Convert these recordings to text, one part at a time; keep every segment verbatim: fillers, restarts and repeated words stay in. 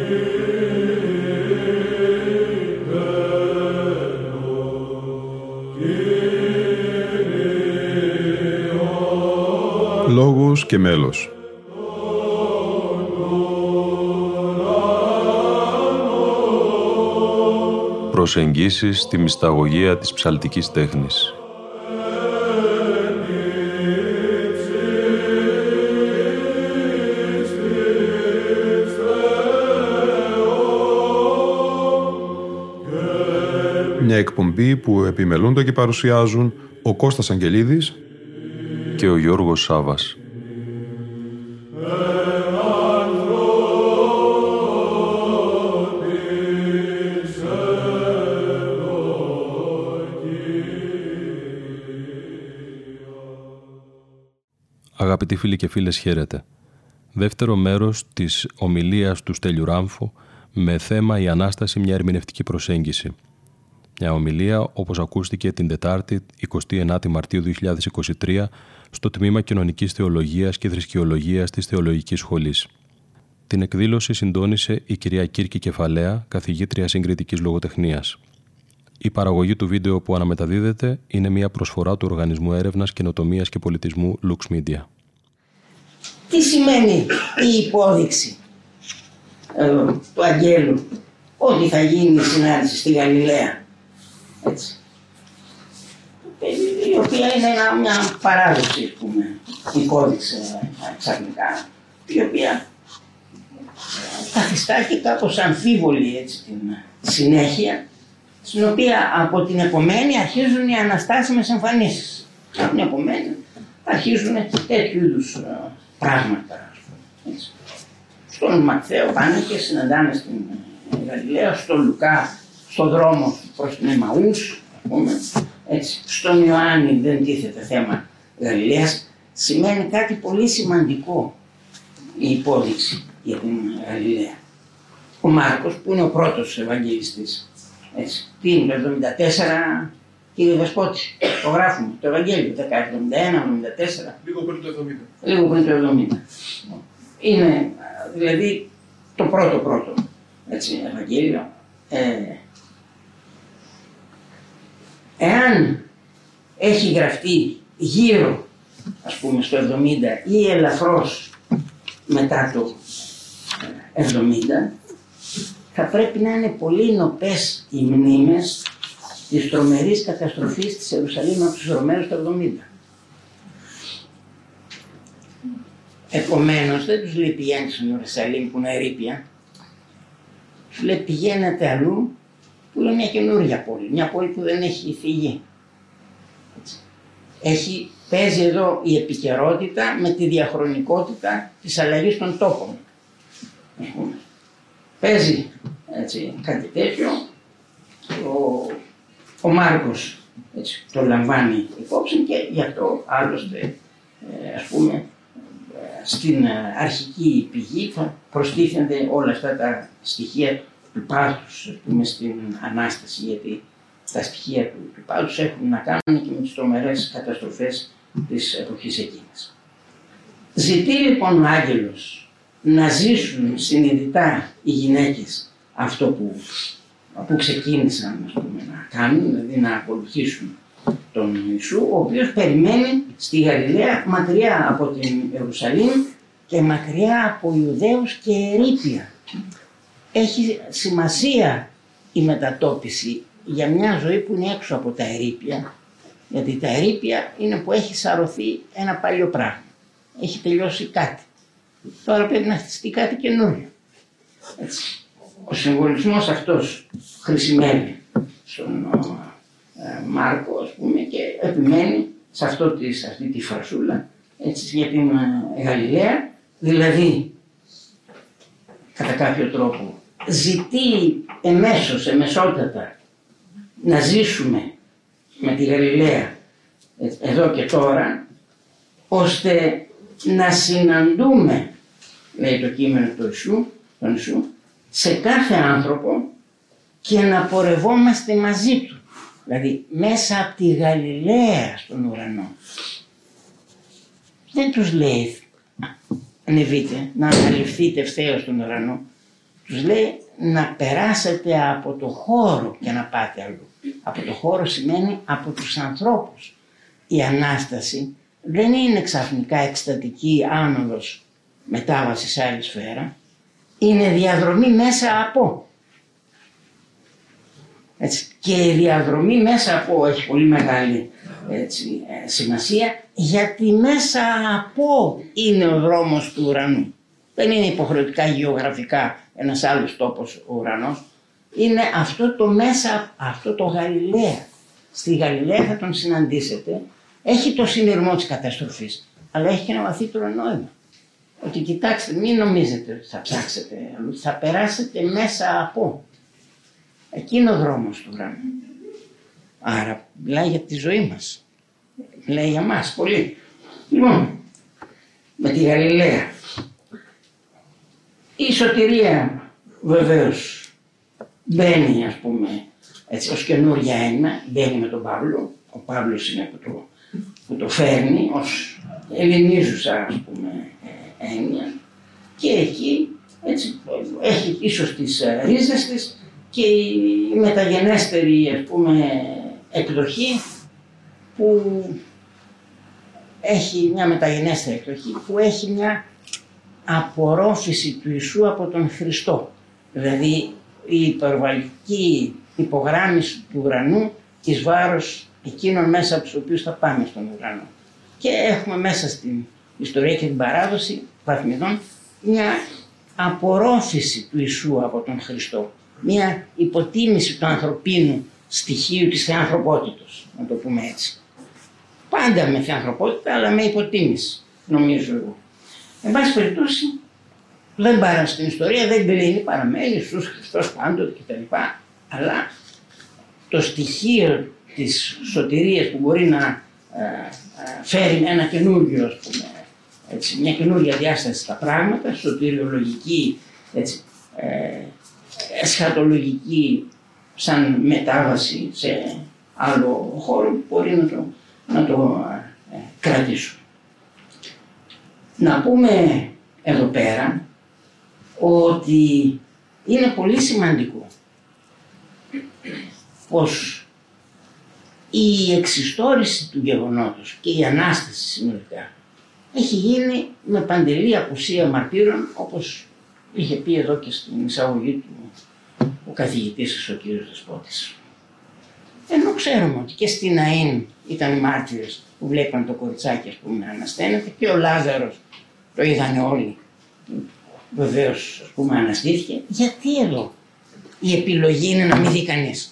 Λόγος και μέλος. Προσεγγίσεις στη μυσταγωγία της ψαλτικής τέχνης. Μια εκπομπή που επιμελούνται και παρουσιάζουν ο Κώστας Αγγελίδης και ο Γιώργος Σάβας. Αγαπητοί φίλοι και φίλες, χαίρετε. Δεύτερο μέρος της ομιλίας του Στέλιου Ράμφου με θέμα η Ανάσταση, μια ερμηνευτική προσέγγιση. Μια ομιλία όπως ακούστηκε την Τετάρτη εικοστή ενάτη Μαρτίου δύο χιλιάδες είκοσι τρία στο Τμήμα Κοινωνικής Θεολογίας και Θρησκεολογίας της Θεολογικής Σχολής. Την εκδήλωση συντόνισε η κυρία Κύρκη Κεφαλαία, καθηγήτρια συγκριτικής λογοτεχνίας. Η παραγωγή του βίντεο που αναμεταδίδεται είναι μια προσφορά του Οργανισμού Έρευνας, Καινοτομίας και Πολιτισμού Lux Media. Τι σημαίνει η υπόδειξη ε, του Αγγέλου ότι θα γίνει η συνάντηση στη Γαλιλαία, έτσι, η οποία είναι ένα, μια παράδοση, ας πούμε, υπόδειξη ξαφνικά, η οποία καθιστά και κάπως αμφίβολη, έτσι, την συνέχεια, στην οποία από την επομένη αρχίζουν οι αναστάσιμες εμφανίσεις. Από την επομένη αρχίζουν τέτοιου είδους πράγματα, ας πούμε, έτσι. Στον Ματθαίο πάνε και συναντάνε στην Γαλιλαία, στον Λουκά στον δρόμο προς την Εμαούς, ας πούμε, έτσι. Στον Ιωάννη δεν τίθεται θέμα Γαλιλαίας. Σημαίνει κάτι πολύ σημαντικό η υπόδειξη για την Γαλιλαία. Ο Μάρκος, που είναι ο πρώτος Ευαγγελιστής, έτσι, τι είναι το εβδομήντα τέσσερα, κύριε Δεσπότη, το γράφουμε, το Ευαγγέλιο, δεκαεπτά εβδομήντα ένα εβδομήντα τέσσερα. Λίγο πριν το εβδομήντα. Λίγο πριν το εβδομήντα. Είναι δηλαδή το πρώτο πρώτο, έτσι, Ευαγγέλιο. Ε, εάν έχει γραφτεί γύρω, ας πούμε, στο εβδομήντα ή ελαφρώς μετά το εβδομήντα, θα πρέπει να είναι πολύ νοπές οι μνήμες της τρομερής καταστροφής της Ιερουσαλήμ από τους Ρωμαίους το εβδομήντα. Επομένως δεν τους λέει πηγαίνετε στην Ιερουσαλήμ που είναι ερείπια, τους λέει πηγαίνετε αλλού που είναι μια καινούργια πόλη, μια πόλη που δεν έχει φύγει. Έχει, παίζει εδώ η επικαιρότητα με τη διαχρονικότητα της αλλαγής των τόπων. Παίζει, έτσι, κάτι τέτοιο, ο, ο Μάρκος, έτσι, το λαμβάνει υπόψη και γι' αυτό άλλωστε, ε, ας πούμε, ε, στην αρχική πηγή θα προστίθενται όλα αυτά τα στοιχεία του πάθους, ας πούμε, στην Ανάσταση, γιατί τα στοιχεία του, του πάθους έχουν να κάνουν και με τις τρομερές καταστροφές της εποχής εκείνης. Ζητεί λοιπόν ο Άγγελος να ζήσουν συνειδητά οι γυναίκες αυτό που, που ξεκίνησαν, ας πούμε, να κάνουν, δηλαδή να ακολουθήσουν τον Ιησού, ο οποίος περιμένει στη Γαλιλαία, μακριά από την Ιερουσαλήμ και μακριά από Ιουδαίους και ερείπια. Έχει σημασία η μετατόπιση για μια ζωή που είναι έξω από τα ερείπια, γιατί τα ερείπια είναι που έχει σαρωθεί ένα παλιό πράγμα. Έχει τελειώσει κάτι. Τώρα πρέπει να χτιστεί κάτι καινούριο. Έτσι. Ο συμβολισμός αυτός χρησιμεύει στον ε, Μάρκο, ας πούμε, και επιμένει σε αυτό τη, σε αυτή τη φρασούλα, έτσι, για την ε, Γαλιλαία, δηλαδή κατά κάποιο τρόπο ζητεί εμέσως, εμεσότατα να ζήσουμε με τη Γαλιλαία ε, εδώ και τώρα, ώστε να συναντούμε, λέει το κείμενο του Ιησού, τον Ιησού, σε κάθε άνθρωπο και να πορευόμαστε μαζί του. Δηλαδή μέσα από τη Γαλιλαία στον ουρανό. Δεν τους λέει ανεβείτε, να αναλυφθείτε ευθέως στον ουρανό. τους λέει να περάσετε από το χώρο και να πάτε αλλού. Από το χώρο σημαίνει από τους ανθρώπους. Η Ανάσταση δεν είναι ξαφνικά εκστατική άνοδος μετάβαση σε άλλη σφαίρα. Είναι διαδρομή μέσα από. Έτσι. Και η διαδρομή μέσα από έχει πολύ μεγάλη έτσι, σημασία, γιατί μέσα από είναι ο δρόμος του ουρανού. Δεν είναι υποχρεωτικά γεωγραφικά ένας άλλος τόπος ο ουρανός. Είναι αυτό το μέσα, αυτό το Γαλιλαία. Στη Γαλιλαία θα τον συναντήσετε. Έχει το συνειρμό της καταστροφής, αλλά έχει και ένα βαθύτερο νόημα. Ότι κοιτάξτε, μην νομίζετε ότι θα ψάξετε, θα περάσετε μέσα από. Εκείνο ο δρόμος του ουρανού. Άρα μιλάει για τη ζωή μας. Μιλάει για μας πολύ. Λοιπόν, με τη Γαλιλαία. Η σωτηρία βεβαίως μπαίνει, ας πούμε, έτσι, ως καινούργια έννοια, μπαίνει με τον Παύλο. Ο Παύλος είναι που το, που το φέρνει ως ελληνίζουσα, ας πούμε, έννοια. Και εκεί έτσι, έχει ίσως τις ρίζες της και η μεταγενέστερη, ας πούμε, εκδοχή που έχει μια μεταγενέστερη εκδοχή που έχει μια απορρόφηση του Ιησού από τον Χριστό. Δηλαδή η υπερβαλλική υπογράμμιση του ουρανού εις βάρος εκείνων μέσα από τους οποίους θα πάμε στον ουρανό. Και έχουμε μέσα στην ιστορία και την παράδοση βαθμιδών μια απορρόφηση του Ιησού από τον Χριστό. Μια υποτίμηση του ανθρωπίνου στοιχείου της θεανθρωπότητος, να το πούμε έτσι. Πάντα με θεανθρωπότητα, αλλά με υποτίμηση, νομίζω εγώ. Εν πάση περιπτώσει, δεν πάραν στην ιστορία, δεν κρίνει, παραμένει Ιησούς Χριστός πάντοτε κτλ. Αλλά το στοιχείο της σωτηρίας που μπορεί να ε, ε, φέρει ένα καινούργιο, ας πούμε, έτσι, μια καινούργια διάσταση στα πράγματα, σωτηριολογική, έτσι, ε, εσχατολογική, σαν μετάβαση σε άλλο χώρο που μπορεί να το, να το ε, κρατήσουμε. Να πούμε εδώ πέρα ότι είναι πολύ σημαντικό πως η εξιστόρηση του γεγονότος και η Ανάσταση συνολικά έχει γίνει με παντελή απουσία μαρτύρων, όπως είχε πει εδώ και στην εισαγωγή του ο καθηγητής ο κύριος Δεσπότης. Ενώ ξέρουμε ότι και στην Αΐν ήταν οι μάρτυρες που βλέπαν το κοριτσάκι, ας πούμε, να ανασταίνεται, και ο Λάζαρος το είδανε όλοι. Βεβαίως, ας πούμε, αναστήθηκε. Γιατί εδώ η επιλογή είναι να μην δει κανείς?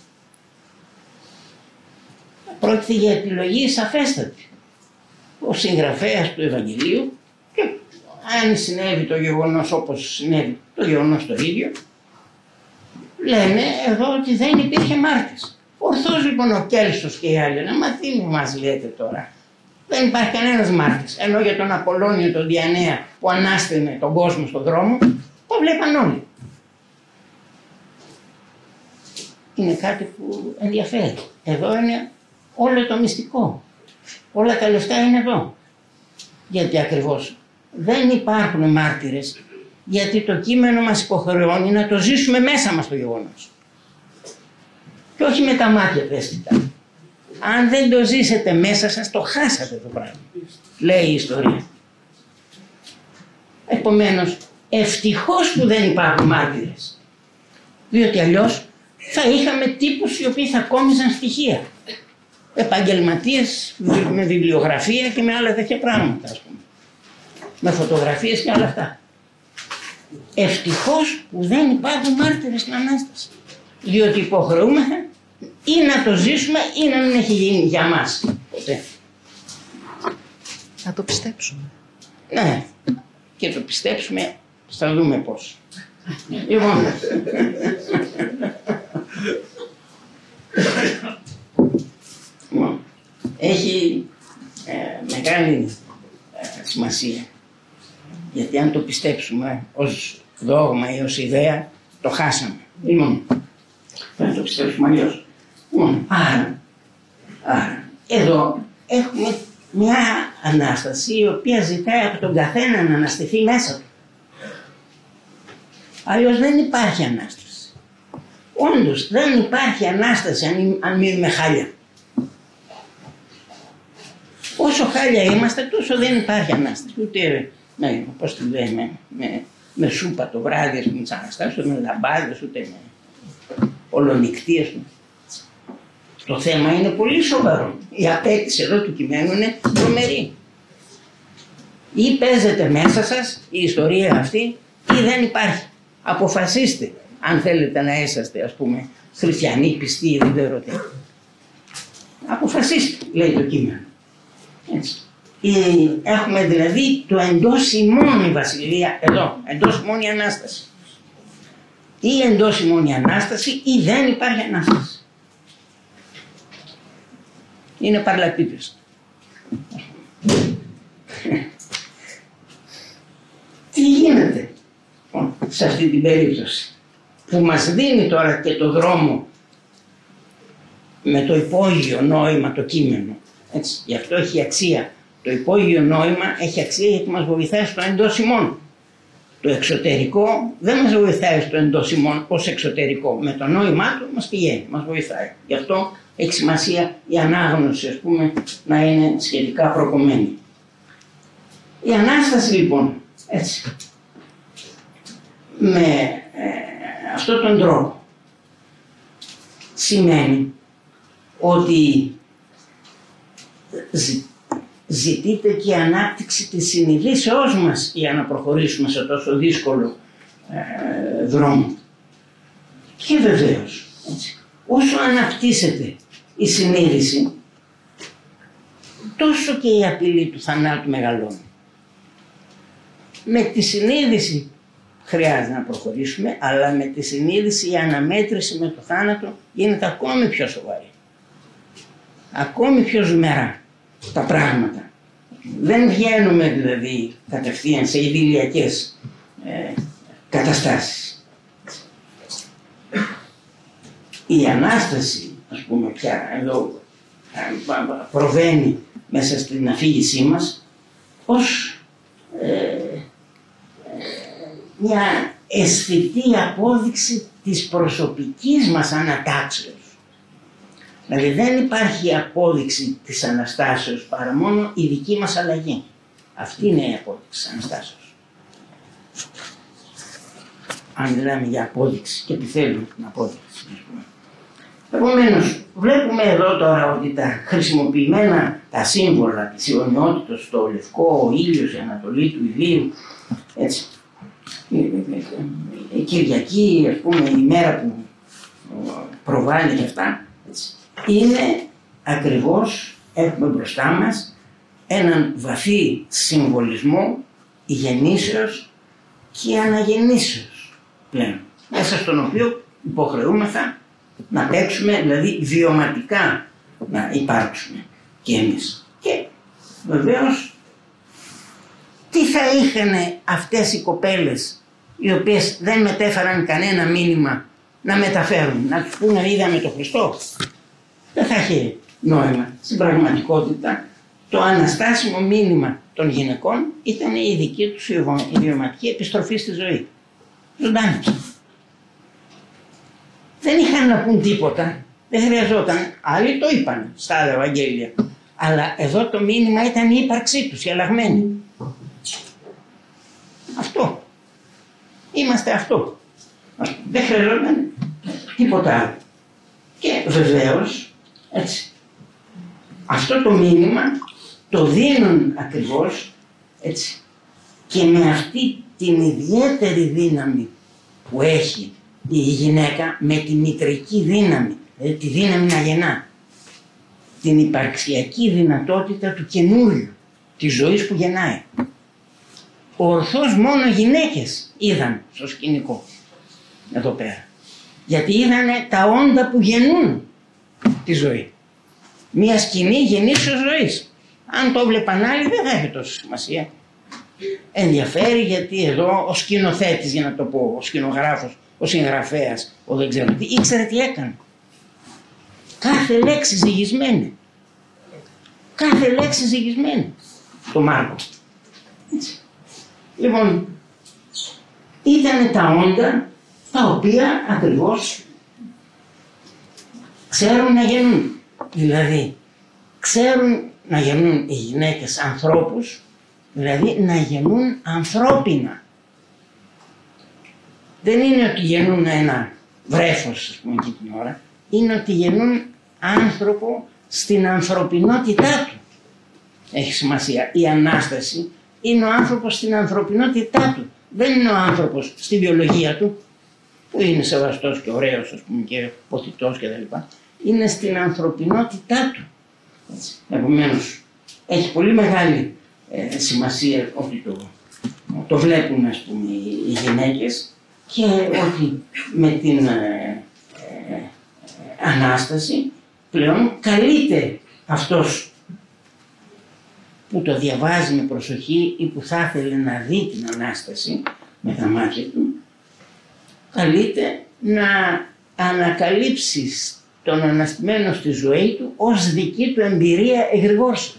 Πρόκειται για επιλογή σαφέστατη. Ο συγγραφέας του Ευαγγελίου, και αν συνέβη το γεγονός όπως συνέβη το γεγονός το ίδιο, λένε εδώ ότι δεν υπήρχε μάρτης. Ορθώς λοιπόν ο Κέλσος και οι άλλοι, να μα τι μας λέτε τώρα? Δεν υπάρχει κανένας μάρτης. Ενώ για τον Απολλώνιο, τον Διανέα που ανάστηνε τον κόσμο στον δρόμο, το βλέπαν όλοι. Είναι κάτι που ενδιαφέρει. Εδώ είναι όλο το μυστικό. Όλα τα λεφτά είναι εδώ. Γιατί ακριβώς δεν υπάρχουν μάρτυρες, γιατί το κείμενο μας υποχρεώνει να το ζήσουμε μέσα μας το γεγονός. Και όχι με τα μάτια ευαίσθητα. Αν δεν το ζήσετε μέσα σας, το χάσατε το πράγμα, λέει η ιστορία. Επομένως, ευτυχώς που δεν υπάρχουν μάρτυρες. Διότι αλλιώς θα είχαμε τύπους οι οποίοι θα κόμιζαν στοιχεία. Επαγγελματίες με βιβλιογραφία και με άλλα τέτοια πράγματα, ας πούμε. Με φωτογραφίες και άλλα αυτά. Ευτυχώς που δεν υπάρχουν μάρτυρες στην Ανάσταση. Διότι υποχρεούμεθα ή να το ζήσουμε ή να μην έχει γίνει για μας ποτέ. Να το πιστέψουμε. Ναι, και το πιστέψουμε, θα δούμε πώς. Λοιπόν, λοιπόν έχει ε, μεγάλη ε, σημασία, γιατί αν το πιστέψουμε ως δόγμα ή ως ιδέα, το χάσαμε. Λοιπόν, θα το πιστέψουμε αλλιώς. Λοιπόν, άρα, άρα, εδώ έχουμε μια Ανάσταση η οποία ζητάει από τον καθένα να αναστηθεί μέσα του. Αλλιώς δεν υπάρχει Ανάσταση. Όντως δεν υπάρχει Ανάσταση αν, αν μείνουμε χάλια. Όσο χάλια είμαστε τόσο δεν υπάρχει Ανάσταση. Ούτε με, πώς τη λέμε, με, με, με σούπα το βράδυ ας πούμε της Αναστάσεως, ούτε με λαμπάδες, ούτε με ολονικτίες. Το θέμα είναι πολύ σοβαρό. Η απέτηση εδώ του κειμένου είναι τρομερή. Ή παίζετε μέσα σας η ιστορία αυτή ή δεν υπάρχει. Αποφασίστε αν θέλετε να είσαστε ας πούμε χριστιανοί, πιστοί ή δεν ξέρω τι. Αποφασίστε, λέει το κείμενο. Έτσι. Έχουμε δηλαδή το εντός ημών η βασιλεία εδώ, εντός ημών η Ανάσταση. Ή εντός ημών η Ανάσταση ή δεν υπάρχει Ανάσταση. Είναι παρλατήτες. Τι γίνεται σε αυτή την περίπτωση που μας δίνει τώρα και το δρόμο με το υπόγειο νόημα το κείμενο. Έτσι, γι' αυτό έχει αξία. Το υπόγειο νόημα έχει αξία γιατί μας βοηθάει στο εντός ημών. Το εξωτερικό δεν μας βοηθάει στο εντός ημών ως εξωτερικό. Με το νόημά του μας πηγαίνει, μας βοηθάει. Γι' αυτό έχει σημασία η ανάγνωση ας πούμε να είναι σχετικά προκομμένη. Η Ανάσταση λοιπόν έτσι με ε, αυτόν τον τρόπο σημαίνει ότι ζη, ζητείται και η ανάπτυξη της συνειδήσεώς μας για να προχωρήσουμε σε τόσο δύσκολο ε, δρόμο. Και βεβαίως έτσι, όσο αναπτύσσεται η συνείδηση τόσο και η απειλή του θανάτου μεγαλώνει. Με τη συνείδηση χρειάζεται να προχωρήσουμε, αλλά με τη συνείδηση η αναμέτρηση με το θάνατο γίνεται ακόμη πιο σοβαρή. Ακόμη πιο ζουμερά τα πράγματα. Δεν βγαίνουμε δηλαδή κατευθείαν σε ιδηλιακές ε, καταστάσεις. Η Ανάσταση, ας πούμε πια εδώ προβαίνει μέσα στην αφήγησή μας ως ε, μια αισθητή απόδειξη της προσωπικής μας ανατάξεως. Δηλαδή δεν υπάρχει απόδειξη της Αναστάσεως παρά μόνο η δική μας αλλαγή. Αυτή είναι η απόδειξη της Αναστάσεως. Αν μιλάμε για απόδειξη και επιθέλουμε την απόδειξη. Επομένως, βλέπουμε εδώ τώρα ότι τα χρησιμοποιημένα τα σύμβολα της αιωνιότητος, το λευκό, ο ήλιος, η ανατολή του ιδίου, έτσι, η Κυριακή, ας πούμε, η μέρα που προβάλλει και αυτά, έτσι, είναι ακριβώς, έχουμε μπροστά μας έναν βαθύ συμβολισμό γεννήσεως και αναγεννήσεως πλέον, μέσα στον οποίο υποχρεούμεθα να παίξουμε, δηλαδή βιωματικά να υπάρξουμε και εμείς. Και βεβαίως τι θα είχαν αυτές οι κοπέλες οι οποίες δεν μετέφεραν κανένα μήνυμα να μεταφέρουν, να τους πούνε είδαμε τον Χριστό. Δεν θα είχε νόημα. Στην πραγματικότητα το αναστάσιμο μήνυμα των γυναικών ήταν η δική τους η βιωματική επιστροφή στη ζωή. Ζωντάνη. Δεν είχαν να πούν τίποτα, δεν χρειαζόταν, άλλοι το είπαν στα άλλα Ευαγγέλια. Αλλά εδώ το μήνυμα ήταν η ύπαρξή τους, η αλλαγμένη. Αυτό. Είμαστε αυτό. Δεν χρειαζόταν τίποτα άλλο. Και βεβαίως, έτσι, αυτό το μήνυμα το δίνουν ακριβώς, έτσι, και με αυτή την ιδιαίτερη δύναμη που έχει η γυναίκα, με τη μητρική δύναμη, δηλαδή τη δύναμη να γεννά, την υπαρξιακή δυνατότητα του καινούριου, της ζωής που γεννάει. Ορθώς μόνο γυναίκες είδαν στο σκηνικό, εδώ πέρα, γιατί είδανε τα όντα που γεννούν τη ζωή. Μια σκηνή γεννήσεως ζωής. Αν το βλέπαν άλλοι δεν θα είχε τόσο σημασία. Ενδιαφέρει γιατί εδώ ο σκηνοθέτης, για να το πω, ο σκηνογράφος, ο συγγραφέας, ο δεν ξέρω τι, ήξερε τι έκανε. Κάθε λέξη ζυγισμένη. Κάθε λέξη ζυγισμένη. Το Μάρκο. Έτσι. Λοιπόν, η ήταν τα όντα τα οποία ακριβώς ξέρουν να γεννούν. Δηλαδή, ξέρουν να γεννούν οι γυναίκες ανθρώπους, δηλαδή να γεννούν ανθρώπινα. Δεν είναι ότι γεννούν ένα βρέφος, ας πούμε, εκεί την ώρα, είναι ότι γεννούν άνθρωπο στην ανθρωπινότητά του. Έχει σημασία. Η Ανάσταση είναι ο άνθρωπος στην ανθρωπινότητά του. Δεν είναι ο άνθρωπος στη βιολογία του, που είναι σεβαστός και ωραίος, ας πούμε, και ποθητός κτλ. Είναι στην ανθρωπινότητά του. Επομένως, έχει πολύ μεγάλη ε, σημασία ότι το, το βλέπουν, ας πούμε, οι γυναίκες, και ότι με την ε, ε, ε, Ανάσταση πλέον καλείται αυτός που το διαβάζει με προσοχή ή που θα ήθελε να δει την Ανάσταση με τα μάτια του, καλείται να ανακαλύψει τον αναστημένο στη ζωή του ως δική του εμπειρία εγρηγόρσεως,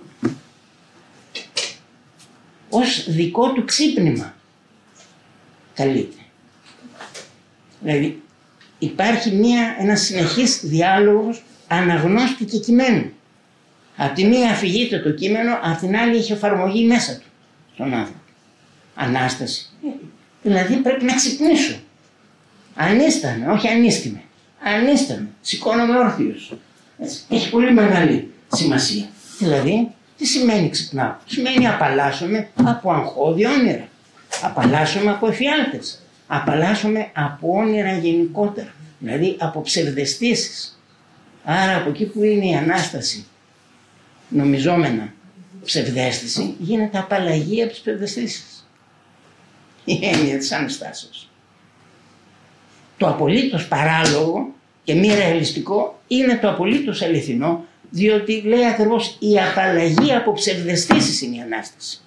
ως δικό του ξύπνημα καλείται. Δηλαδή υπάρχει μια, ένα συνεχής διάλογος αναγνώστη και κειμένου. Απ' τη μία αφηγείται το κείμενο, απ' την άλλη έχει εφαρμογή μέσα του στον άνθρωπο. Ανάσταση. Δηλαδή πρέπει να ξυπνήσω. Ανίσταμε, όχι ανίστημε. Ανίσταμε, σηκώνομαι όρθιος. Έτσι. Έχει πολύ μεγάλη σημασία. Δηλαδή, τι σημαίνει ξυπνάω? Σημαίνει απαλλάσσομαι από αγχώδη όνειρα. Απαλλάσσομαι από εφιάλτες. Απαλλάσσομαι από όνειρα γενικότερα. Δηλαδή από ψευδαισθήσεις. Άρα από εκεί που είναι η Ανάσταση νομιζόμενα ψευδαίσθηση, γίνεται απαλλαγή από τις ψευδαισθήσεις. Η έννοια της Αναστάσεως. Το απολύτως παράλογο και μη ρεαλιστικό είναι το απολύτως αληθινό, διότι λέει ακριβώς η απαλλαγή από ψευδαισθήσεις είναι η Ανάσταση.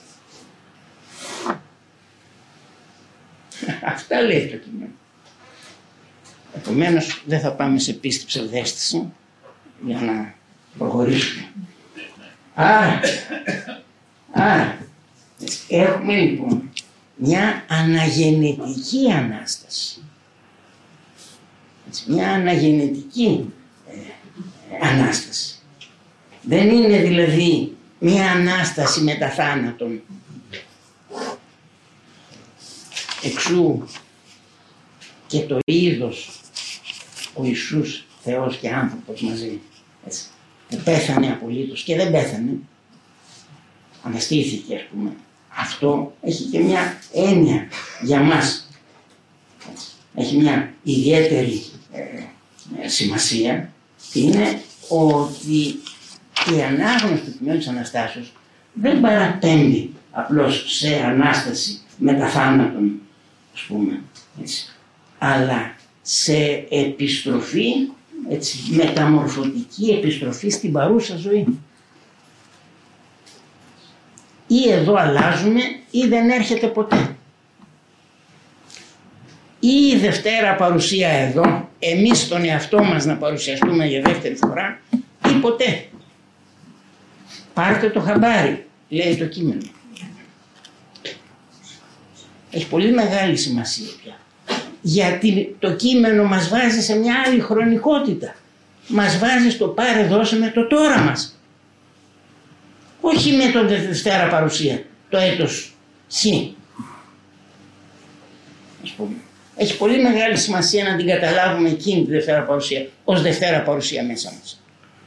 Αυτά λέει το κείμενο. Επομένως δεν θα πάμε σε πίστη ψευδαίσθηση για να προχωρήσουμε. Άρα, άρα έχουμε λοιπόν μια αναγεννητική Ανάσταση. Μια αναγεννητική ε, Ανάσταση. Δεν είναι δηλαδή μια Ανάσταση μετά θάνατον. Εξού και το είδος ο Ιησούς Θεός και άνθρωπος μαζί. Έτσι. Που πέθανε απολύτως και δεν πέθανε. Αναστήθηκε, ας πούμε. Αυτό έχει και μια έννοια για μας. Έτσι. Έχει μια ιδιαίτερη ε, ε, σημασία. Είναι ότι η ανάγνωση του κειμένου της Αναστάσεως δεν παραπέμπει απλώς σε Ανάσταση μετά θάνατον, ας πούμε, έτσι, αλλά σε επιστροφή, έτσι, μεταμορφωτική επιστροφή στην παρούσα ζωή. Ή εδώ αλλάζουμε ή δεν έρχεται ποτέ. Ή η Δευτέρα παρουσία εδώ, εμείς τον εαυτό μας να παρουσιαστούμε για δεύτερη φορά, ή ποτέ. Πάρτε το χαμπάρι, λέει το κείμενο. Έχει πολύ μεγάλη σημασία πια. Γιατί το κείμενο μας βάζει σε μια άλλη χρονικότητα. Μας βάζει στο πάρε δώσε με το τώρα μας. Όχι με τον Δευτέρα παρουσία, το έτος Χ. Ας πούμε. Έχει πολύ μεγάλη σημασία να την καταλάβουμε εκείνη τη Δευτέρα παρουσία, ως Δευτέρα παρουσία μέσα μας.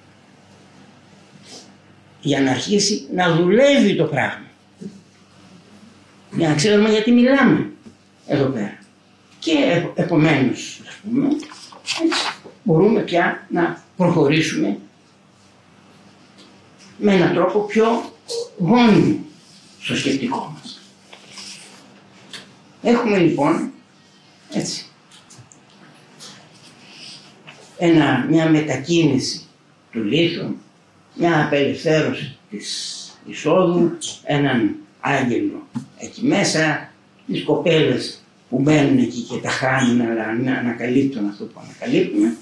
Για να αρχίσει να δουλεύει το πράγμα. Για να ξέρουμε γιατί μιλάμε εδώ πέρα. Και επομένως, ας πούμε, έτσι, μπορούμε πια να προχωρήσουμε με έναν τρόπο πιο γόνιμο στο σκεπτικό μας. Έχουμε λοιπόν, έτσι, ένα, μια μετακίνηση του λίθου, μια απελευθέρωση της εισόδου, έναν άγγελο εκεί μέσα, τις κοπέλες που μπαίνουν εκεί και τα χάνουν, αλλά ανακαλύπτουν αυτό που ανακαλύπτουμε.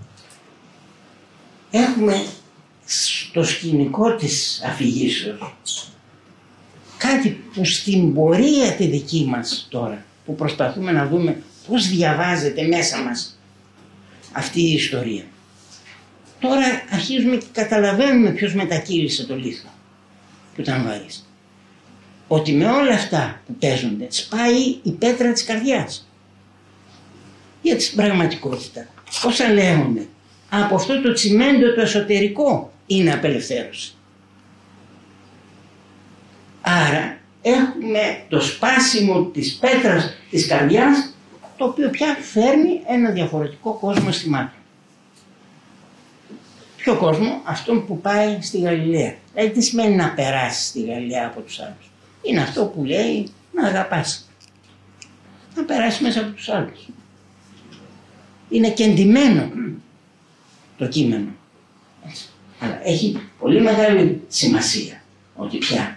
Έχουμε στο σκηνικό της αφηγήσεως κάτι που στην πορεία τη δική μας τώρα που προσπαθούμε να δούμε πώς διαβάζεται μέσα μας αυτή η ιστορία. Τώρα αρχίζουμε και καταλαβαίνουμε ποιος μετακύλησε το λίθο που ήταν βαρύς. Ότι με όλα αυτά που παίζονται σπάει η πέτρα της καρδιάς. Για την πραγματικότητα, όσα λέγονται, από αυτό το τσιμέντο το εσωτερικό είναι απελευθέρωση. Άρα έχουμε το σπάσιμο της πέτρας της καρδιάς, το οποίο πια φέρνει ένα διαφορετικό κόσμο στη μάχη. Ποιο κόσμο? Αυτόν που πάει στη Γαλιλαία. Δηλαδή τι σημαίνει να περάσει στη Γαλιλαία από τους άλλους? Είναι αυτό που λέει να αγαπάς. Να περάσει μέσα από τους άλλους. Είναι κεντυμένο το κείμενο. Έτσι. Αλλά έχει πολύ μεγάλη σημασία ότι πια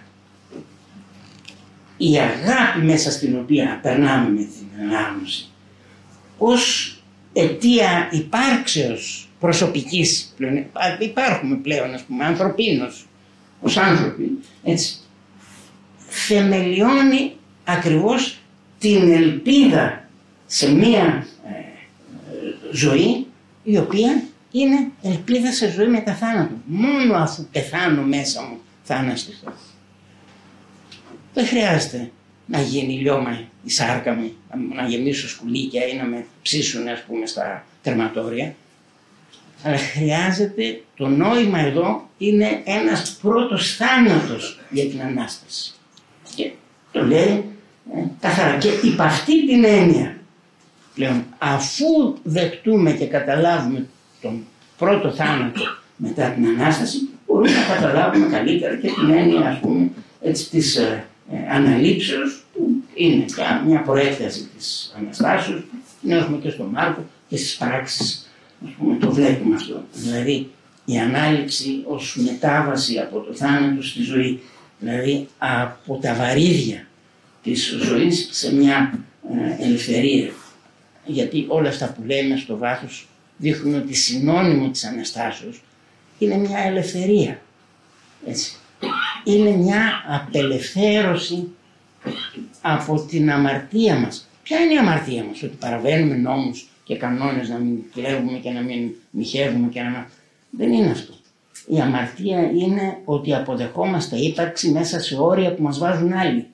η αγάπη μέσα στην οποία περνάμε με την ανάγνωση ως αιτία υπάρξεως προσωπικής, πλέον, υπάρχουμε πλέον ας πούμε ανθρωπίνως ως άνθρωποι, έτσι, θεμελιώνει ακριβώς την ελπίδα σε μία ε, ζωή η οποία είναι ελπίδα σε ζωή μετά θάνατο. Μόνο αφού πεθάνω μέσα μου θα αναστηθώ. Δεν χρειάζεται να γίνει λιώμα η σάρκα μου, να γεμίσω σκουλίκια ή να με ψήσουν ας πούμε στα τερματόρια. Αλλά χρειάζεται, το νόημα εδώ είναι ένας πρώτος θάνατος για την Ανάσταση. Και το λέει ε, καθαρά. Και υπ' αυτή την έννοια πλέον, αφού δεκτούμε και καταλάβουμε τον πρώτο θάνατο μετά την Ανάσταση, μπορούμε να καταλάβουμε καλύτερα και την έννοια ας πούμε έτσι, της ε, ε, αναλήψεως, που είναι πια μια προέκταση της Αναστάσεως, την έχουμε και στον Μάρκο και στις πράξεις ας πούμε, το βλέπουμε αυτό. Δηλαδή η ανάληψη ως μετάβαση από το θάνατο στη ζωή, δηλαδή από τα βαρύδια της ζωής σε μια ε, ελευθερία. Γιατί όλα αυτά που λέμε στο βάθος δείχνουν ότι συνώνυμο της Αναστάσεως είναι μια ελευθερία. Έτσι. Είναι μια απελευθέρωση από την αμαρτία μας. Ποια είναι η αμαρτία μας? Ότι παραβαίνουμε νόμους και κανόνες, να μην κλέβουμε και να μην μοιχεύουμε και να... Δεν είναι αυτό. Η αμαρτία είναι ότι αποδεχόμαστε ύπαρξη μέσα σε όρια που μας βάζουν άλλοι.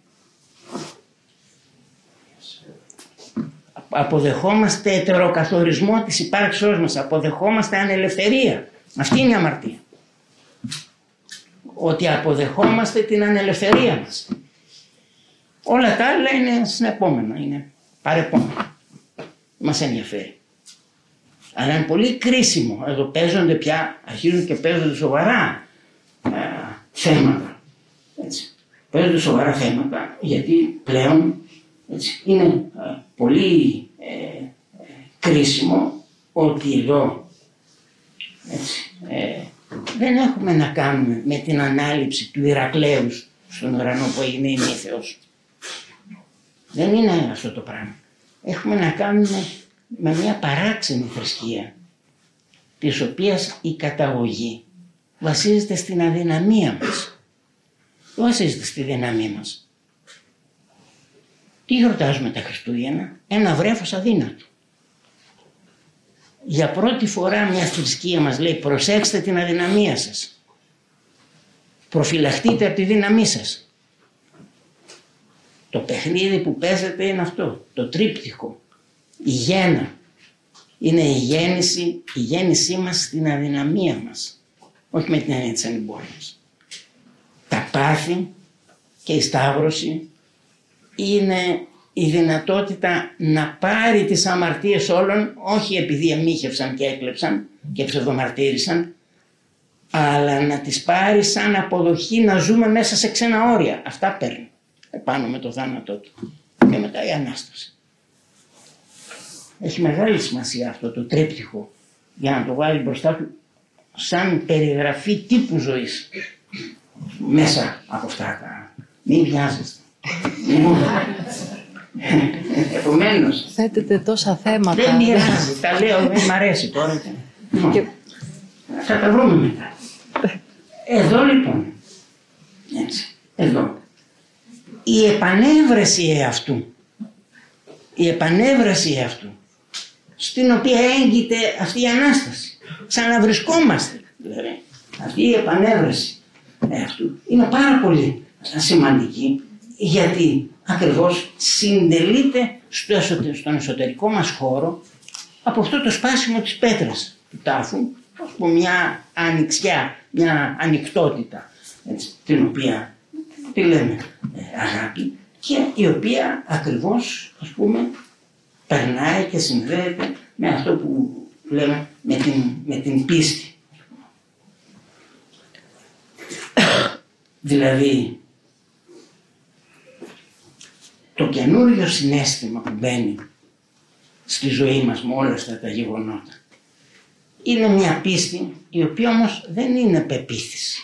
Αποδεχόμαστε ετεροκαθορισμό της υπάρξεώς μας, αποδεχόμαστε ανελευθερία. Αυτή είναι η αμαρτία. Ότι αποδεχόμαστε την ανελευθερία μας. Όλα τα άλλα είναι συνεπόμενα, είναι παρεπόμενα. Μας ενδιαφέρει. Αλλά είναι πολύ κρίσιμο. Εδώ παίζονται πια, αρχίζουν και παίζονται σοβαρά ε, θέματα. Έτσι. Παίζονται σοβαρά θέματα γιατί πλέον έτσι, είναι ε, πολύ ε, ε, κρίσιμο ότι εδώ έτσι, ε, δεν έχουμε να κάνουμε με την ανάληψη του Ηρακλέους στον ουρανό που έγινε ημίθεος. Δεν είναι αυτό το πράγμα. Έχουμε να κάνουμε με μια παράξενη θρησκεία, της οποίας η καταγωγή βασίζεται στην αδυναμία μας. Δεν βασίζεται στη δύναμή μας. Τι γιορτάζουμε τα Χριστούγεννα? Ένα βρέφος αδύνατο. Για πρώτη φορά μια θρησκεία μας λέει προσέξτε την αδυναμία σας. Προφυλαχτείτε από τη δύναμή σας. Το παιχνίδι που παίζετε είναι αυτό, το τρίπτυχο. Η γέννα είναι η γέννηση, η γέννησή μας στην αδυναμία μας. Όχι με την έννοια της ανυμπόρειας. Τα πάθη και η σταύρωση είναι η δυνατότητα να πάρει τις αμαρτίες όλων, όχι επειδή εμίχευσαν και έκλεψαν και ψευδομαρτύρησαν, αλλά να τις πάρει σαν αποδοχή να ζούμε μέσα σε ξένα όρια. Αυτά παίρνει επάνω με το θάνατό του. Και μετά η Ανάσταση. Έχει μεγάλη σημασία αυτό το τρίπτυχο για να το βάλει μπροστά του σαν περιγραφή τύπου ζωής. Μέσα από αυτά. Μην βιάζεστε. Επομένως. Θέτετε τόσα θέματα. Δεν πειράζει. Τα λέω, δεν μ' αρέσει τώρα. Και... θα τα βρούμε μετά. Εδώ λοιπόν. Έτσι. Εδώ. Η επανέβρεση αυτού η επανέβραση αυτού, στην οποία έγκυται αυτή η Ανάσταση. Ξαναβρισκόμαστε. Δηλαδή, αυτή η επανέβραση αυτού είναι πάρα πολύ σημαντική, γιατί ακριβώς συντελείται στο εσωτερικό, στον εσωτερικό μας χώρο από αυτό το σπάσιμο της πέτρας του τάφου, από μια ανοιξιά, μια ανοιχτότητα, έτσι, την οποία τη λέμε ε, αγάπη, και η οποία ακριβώς, ας πούμε, περνάει και συνδέεται με αυτό που λέμε με την, με την πίστη. Δηλαδή, το καινούριο συναίσθημα που μπαίνει στη ζωή μας με όλα αυτά τα γεγονότα είναι μια πίστη, η οποία όμως δεν είναι πεποίθηση.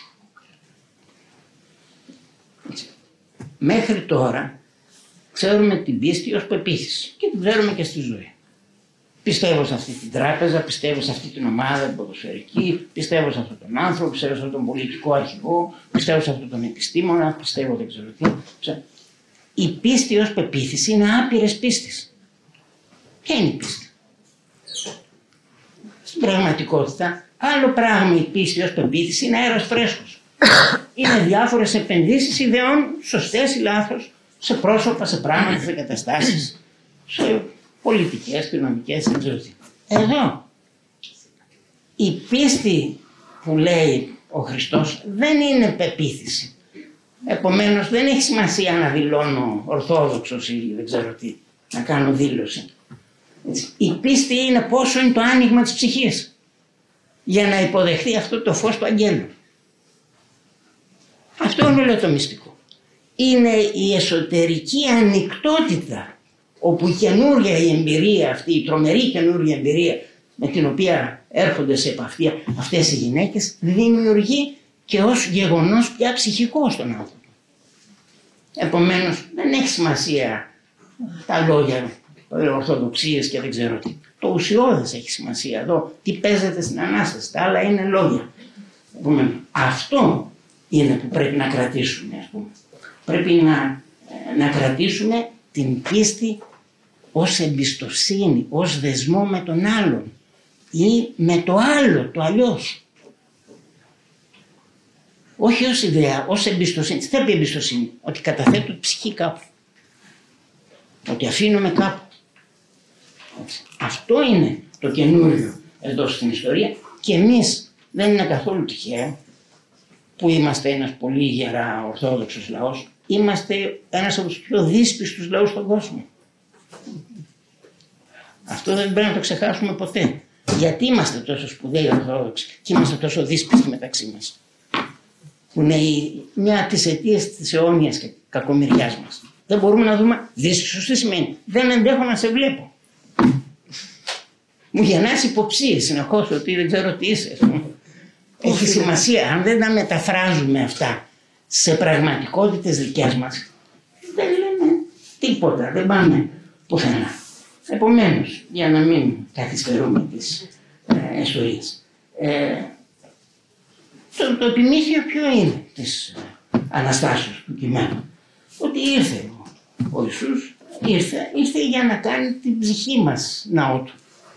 Μέχρι τώρα ξέρουμε την πίστη ως πεποίθηση και την ξέρουμε και στη ζωή. Πιστεύω σε αυτή την τράπεζα, πιστεύω σε αυτή την ομάδα την ποδοσφαιρική, πιστεύω σε αυτόν τον άνθρωπο, πιστεύω σε αυτόν τον πολιτικό αρχηγό, πιστεύω σε αυτόν τον επιστήμονα, πιστεύω δεν ξέρω τι. Η πίστη ως πεποίθηση είναι άπειρες πίστες. Ποια είναι η πίστη? Στην πραγματικότητα, άλλο πράγμα η πίστη ως πεποίθηση είναι αέρας φρέσκος. Είναι διάφορες επενδύσεις ιδεών, σωστές ή λάθος, σε πρόσωπα, σε πράγματα, σε καταστάσεις, σε πολιτικές, κοινωνικές, δεν ξέρω τι. Εδώ, η πίστη που λέει ο Χριστός δεν είναι πεποίθηση. Επομένως δεν έχει σημασία να δηλώνω ορθόδοξος ή δεν ξέρω τι, να κάνω δήλωση. Έτσι. Η πίστη είναι πόσο είναι το άνοιγμα της ψυχής για να υποδεχθεί αυτό το φως του αγγέλου. Αυτό είναι όλο το μυστικό. Είναι η εσωτερική ανοιχτότητα, όπου η καινούργια η εμπειρία αυτή, η τρομερή καινούργια εμπειρία με την οποία έρχονται σε επαφή αυτές οι γυναίκες, δημιουργεί και ως γεγονός πια ψυχικό στον άνθρωπο. Επομένως δεν έχει σημασία τα λόγια, ορθοδοξίες και δεν ξέρω τι. Το ουσιώδες έχει σημασία εδώ, τι παίζεται στην Ανάσταση, τα άλλα είναι λόγια. Επομένως, αυτό είναι που πρέπει να κρατήσουμε, ας πούμε. Πρέπει να, να κρατήσουμε την πίστη ως εμπιστοσύνη, ως δεσμό με τον άλλον ή με το άλλο, το αλλιώς. Όχι ως ιδέα, ως εμπιστοσύνη. Τι θα πει εμπιστοσύνη? Ότι καταθέτω τη ψυχή κάπου. Ότι αφήνομαι κάπου. Έτσι. Αυτό είναι το καινούριο εδώ στην ιστορία και εμείς δεν είναι καθόλου τυχαίο που είμαστε ένας πολύ γερά ορθόδοξος λαός. Είμαστε ένας από τους πιο δύσπιστους λαούς στον κόσμο. Αυτό δεν πρέπει να το ξεχάσουμε ποτέ. Γιατί είμαστε τόσο σπουδαίοι ορθόδοξοι και είμαστε τόσο δύσπιστοι μεταξύ μας. Που είναι μια από τις αιτίες της αιώνιας κακομοιριάς μας. Δεν μπορούμε να δούμε δύσπιστος τι σημαίνει. Δεν αντέχω να σε βλέπω. Μου γεννάς υποψίες συνεχώς ότι δεν ξέρω τι είσαι. Έχει σημασία. Αν δεν τα μεταφράζουμε αυτά σε πραγματικότητες δικές μας, δεν λέμε τίποτα, δεν πάμε πουθενά. Επομένως, για να μην καθυστερούμε τις ε, ιστορίες, ε, το, το επιμήθειο ποιο είναι της Αναστάσεως του κειμένου? Ότι ήρθε ο, ο Ιησούς, ήρθε, ήρθε για να κάνει την ψυχή μας ναό του.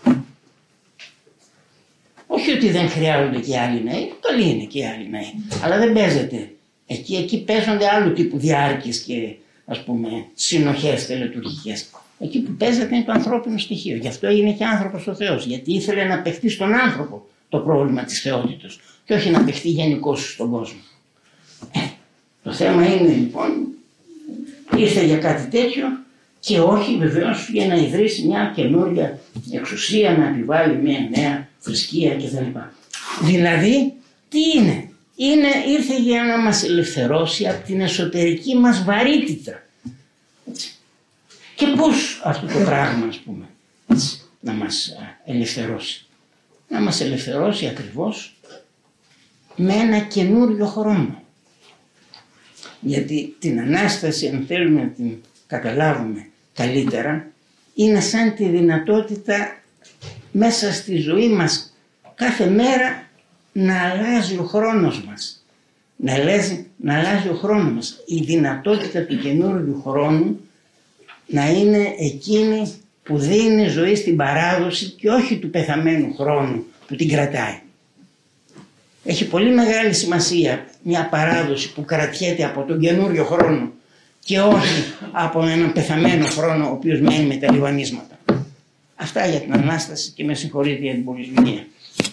Όχι ότι δεν χρειάζονται και άλλοι ναοί, καλοί είναι και άλλοι ναοί, αλλά δεν παίζεται. Εκεί, εκεί παίζονται άλλου τύπου διάρκειες και ας πούμε συνοχές τελετουργικές. Εκεί που παίζεται είναι το ανθρώπινο στοιχείο. Γι' αυτό είναι και άνθρωπος ο Θεός. Γιατί ήθελε να παιχτεί στον άνθρωπο το πρόβλημα της θεότητος και όχι να παιχτεί γενικώς στον κόσμο. Ε, το θέμα είναι λοιπόν, ήρθε για κάτι τέτοιο και όχι βεβαίως για να ιδρύσει μια καινούργια εξουσία, να επιβάλλει μια νέα θρησκεία κτλ. Δηλαδή, τι είναι? είναι? Ήρθε για να μας ελευθερώσει από την εσωτερική μας βαρύτητα. Έτσι. Και πώς αυτό το πράγμα, ας πούμε, έτσι, να μας ελευθερώσει? Να μας ελευθερώσει ακριβώς με ένα καινούριο χρόνο. Γιατί την Ανάσταση, αν θέλουμε να την καταλάβουμε καλύτερα, είναι σαν τη δυνατότητα μέσα στη ζωή μας κάθε μέρα να αλλάζει ο χρόνος μας. Να αλλάζει, να αλλάζει ο χρόνος μας. Η δυνατότητα του καινούριου χρόνου να είναι εκείνη που δίνει ζωή στην παράδοση και όχι του πεθαμένου χρόνου που την κρατάει. Έχει πολύ μεγάλη σημασία μια παράδοση που κρατιέται από τον καινούριο χρόνο και όχι από έναν πεθαμένο χρόνο ο οποίος μένει με τα λιβανίσματα. Αυτά για την Ανάσταση και με συγχωρείτε για την πολυλογία.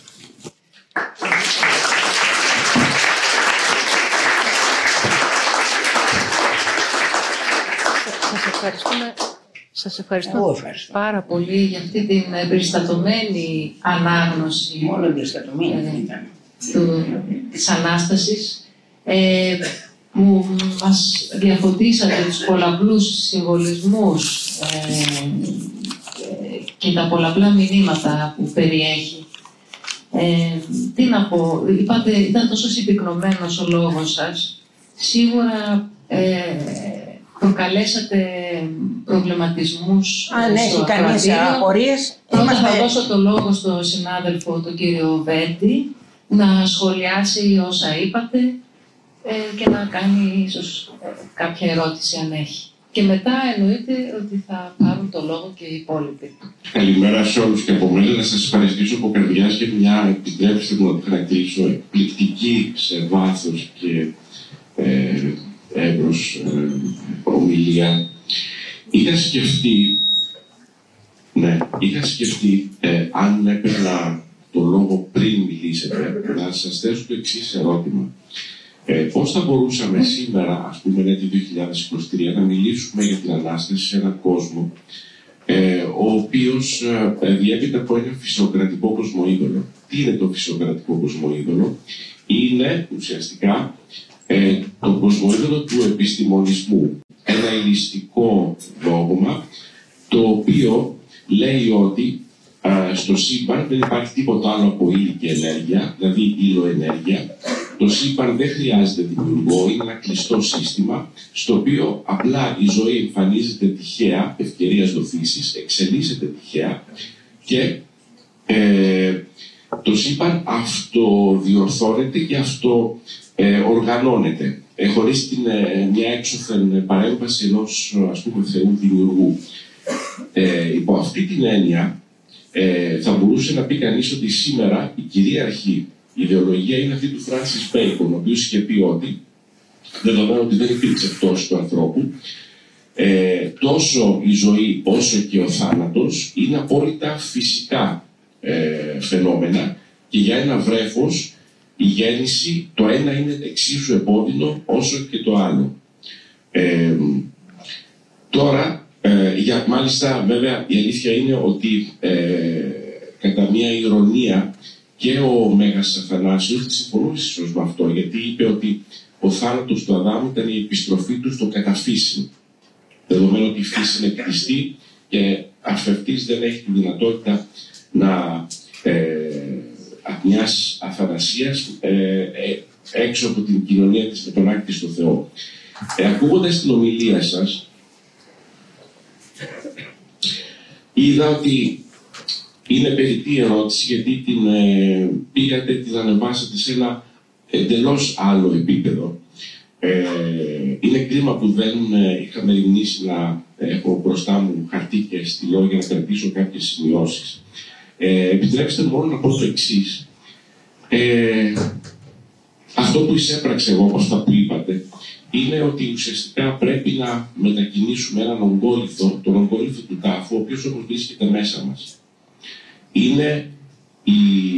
Σας ευχαριστούμε, σας ευχαριστούμε ευχαριστώ. πάρα πολύ για αυτή την εμπεριστατωμένη ανάγνωση. Μόνο εμπεριστατωμένη ε, ήταν. Του, της Ανάστασης. Ε, μου μας διαφωτίσατε τους πολλαπλούς συμβολισμούς ε, ε, και τα πολλαπλά μηνύματα που περιέχει. Ε, τι να πω, είπατε, ήταν τόσο συμπυκνωμένος ο λόγος σας. Σίγουρα ε, προκαλέσατε προβληματισμούς. Αν έχει κανείς απορίες, Πρώτα θα δώσω το λόγο στον συνάδελφο, τον κύριο Βέντη, να σχολιάσει όσα είπατε ε, και να κάνει ίσως ε, κάποια ερώτηση αν έχει. Και μετά εννοείται ότι θα πάρουν το λόγο και οι υπόλοιποι. Καλημέρα σε όλους και από μένα. Να σας ευχαριστήσω από καρδιάς για μια, επιτρέψτε μου να το χαρακτηρίσω, εκπληκτική σε βάθος και ε, έμπρος ε, ομιλία. Είχα σκεφτεί, ναι, είχα σκεφτεί ε, αν έπαιρνα το λόγο πριν μιλήσετε, να σας θέσω το εξής ερώτημα. Ε, πώς θα μπορούσαμε σήμερα, ας πούμε, το δύο χιλιάδες είκοσι τρία, να μιλήσουμε για την Ανάσταση σε έναν κόσμο ε, ο οποίος ε, διέπεται από ένα φυσιοκρατικό κοσμοείδωλο. Τι είναι το φυσιοκρατικό κοσμοείδωλο? Είναι ουσιαστικά ε, το κοσμοείδωλο του επιστημονισμού. Ένα ελιστικό δόγμα το οποίο λέει ότι Uh, στο σύμπαν δεν υπάρχει τίποτα άλλο από ύλη και ενέργεια, δηλαδή ύλο-ενέργεια. Το σύμπαν δεν χρειάζεται δημιουργό, είναι ένα κλειστό σύστημα, στο οποίο απλά η ζωή εμφανίζεται τυχαία, ευκαιρίας δοθήσης, εξελίσσεται τυχαία και ε, το σύμπαν αυτοδιορθώνεται και αυτοοργανώνεται, ε, χωρίς την, ε, μια έξωθεν παρέμβαση ενός, ας πούμε, Θεού δημιουργού. Ε, υπό αυτή την έννοια, Ε, θα μπορούσε να πει κανείς ότι σήμερα η κυρίαρχη ιδεολογία είναι αυτή του Φράνσις Μπέικον, ο οποίος είχε πει ότι, δεδομένου ότι δεν υπήρξε πτώση του ανθρώπου, ε, τόσο η ζωή όσο και ο θάνατος είναι απόλυτα φυσικά ε, φαινόμενα και για ένα βρέφος η γέννηση το ένα είναι εξίσου επώδυνο όσο και το άλλο. Ε, τώρα, Ε, για, μάλιστα, βέβαια, η αλήθεια είναι ότι ε, κατά μία ηρωνία και ο Μέγας Αθανάσιος συμφωνούσε ίσως με αυτό, γιατί είπε ότι ο θάνατος του Αδάμου ήταν η επιστροφή του στο καταφύσιν. Δεδομένου ότι η φύση είναι κτιστή και αφευτής δεν έχει τη δυνατότητα να ε, από μιας αθανασίας ε, ε, έξω από την κοινωνία της με τον άκτη στο Θεό. Ε, ακούγοντας την ομιλία σας, είδα ότι είναι περιττή ερώτηση, γιατί την ε, πήγατε, την ανεβάσατε σε ένα εντελώς άλλο επίπεδο. Ε, είναι κρίμα που δεν ε, είχα μεριμνήσει να έχω μπροστά μου χαρτί και στυλό για να κρατήσω κάποιες σημειώσεις. Ε, επιτρέψτε μόνο να πω το εξής. Ε, αυτό που εισέπραξε εγώ από αυτά που είπατε, είναι ότι ουσιαστικά πρέπει να μετακινήσουμε έναν ογκόλιθο, τον ογκόλιθο του τάφου, ο οποίος όμως βρίσκεται μέσα μας. Είναι η,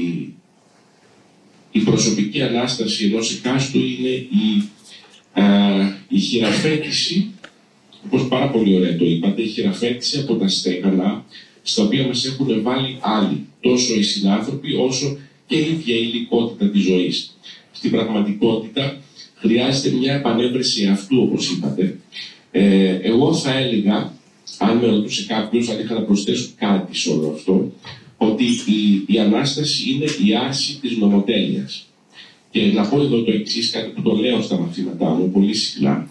η προσωπική Ανάσταση ενός εκάστου, είναι η, α, η χειραφέτηση, όπως πάρα πολύ ωραία το είπατε, η χειραφέτηση από τα στέγανα, στα οποία μας έχουν βάλει άλλοι, τόσο οι συνάνθρωποι όσο και η ίδια η υλικότητα της ζωής. Στην πραγματικότητα, χρειάζεται μια επανέβρεση αυτού, όπως είπατε. Ε, εγώ θα έλεγα, αν με ρωτούσε κάποιος, αν είχα να προσθέσω κάτι σε όλο αυτό, ότι η, η Ανάσταση είναι η άρση της νομοτέλειας. Και να πω εδώ το εξής, κάτι που το λέω στα μαθήματά μου πολύ συχνά.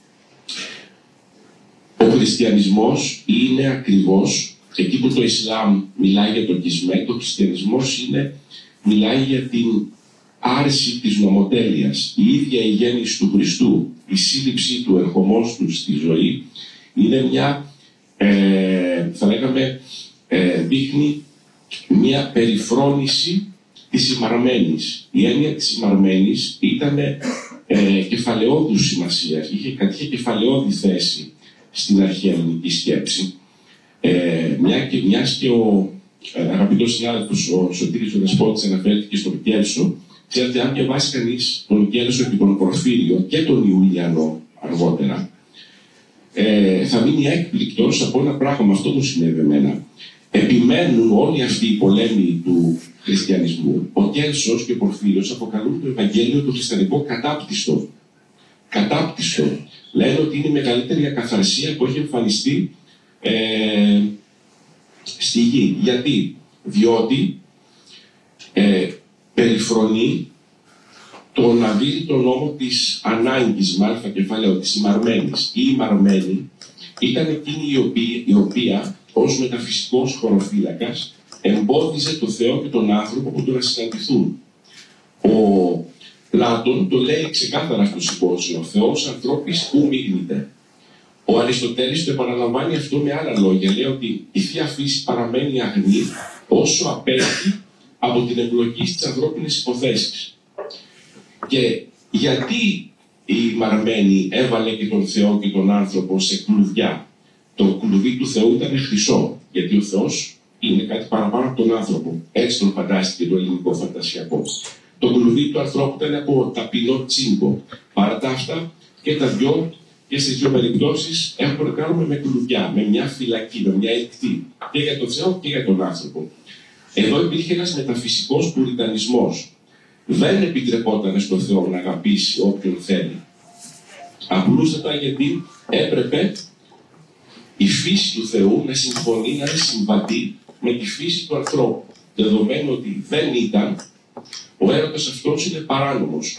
Ο χριστιανισμός είναι ακριβώς, εκεί που το Ισλάμ μιλάει για τον Κισμέ, ο χριστιανισμός είναι, μιλάει για την άρση της νομοτέλειας. Η ίδια η γέννηση του Χριστού, η σύλληψή του, ερχομός του στη ζωή, είναι μια ε, θα λέγαμε, ε, δείχνει μια περιφρόνηση της ημαρμένης. Η έννοια της ημαρμένης ήταν ε, κεφαλαιόδους σημασίας, είχε κατήχε κεφαλαιόδη θέση στην αρχαία ελληνική σκέψη. Ε, μια και, μιας και ο ε, αγαπητός συνάδελφος ο Σωτήρης ο Δεσπότης αναφέρθηκε στον Κέλσο, ξέρετε, αν διαβάσει κανείς τον Κέλσο και τον Πορφύριο και τον Ιουλιανό αργότερα, ε, θα μείνει έκπληκτος από ένα πράγμα, αυτό μου συνέβη εμένα. Επιμένουν όλοι αυτοί οι πολέμοι του χριστιανισμού. Ο Κέλσος και ο Πορφύριος αποκαλούν το Ευαγγέλιο το χριστιανικό κατάπτυστο. Κατάπτυστο. Λένε ότι είναι η μεγαλύτερη ακαθαρσία που έχει εμφανιστεί ε, στη γη. Γιατί? Διότι ε, περιφρονεί τον αβίριτο νόμο της ανάγκης, με αλφα κεφάλαιο, της ημαρμένης. Η ημαρμένη ήταν εκείνη η οποία, η οποία ως μεταφυσικός χωροφύλακας εμπόδιζε το Θεό και τον άνθρωπο που τον να συναντηθούν. Ο Πλάτων το λέει ξεκάθαρα στο Συμπόσιο, ο Θεός ανθρώπης ου μίγνηται. Ο Αριστοτέλης το επαναλαμβάνει αυτό με άλλα λόγια. Λέει ότι η Θεία Φύση παραμένει αγνή όσο απέχει από την εμπλοκή στις ανθρώπινες υποθέσεις. Και γιατί η Μαρμένη έβαλε και τον Θεό και τον άνθρωπο σε κλουβιά? Το κλουβί του Θεού ήταν χρυσό, γιατί ο Θεός είναι κάτι παραπάνω από τον άνθρωπο. Έτσι τον φαντάστηκε το ελληνικό φαντασιακό. Το κλουβί του ανθρώπου ήταν από ταπεινό τσίγκο. Παρά τα αυτά και τα δυο και στις δύο περιπτώσεις έχουμε να κάνουμε με κλουβιά, με μια φυλακή, με μια εκτή. Και για τον Θεό και για τον άνθρωπο. Εδώ υπήρχε ένας μεταφυσικός πουριτανισμός. Δεν επιτρεπόταν στο Θεό να αγαπήσει όποιον θέλει. Απλούστατα γιατί έπρεπε η φύση του Θεού να συμφωνεί, να είναι συμβατή με τη φύση του ανθρώπου. Δεδομένου ότι δεν ήταν, ο έρωτας αυτός είναι παράνομος.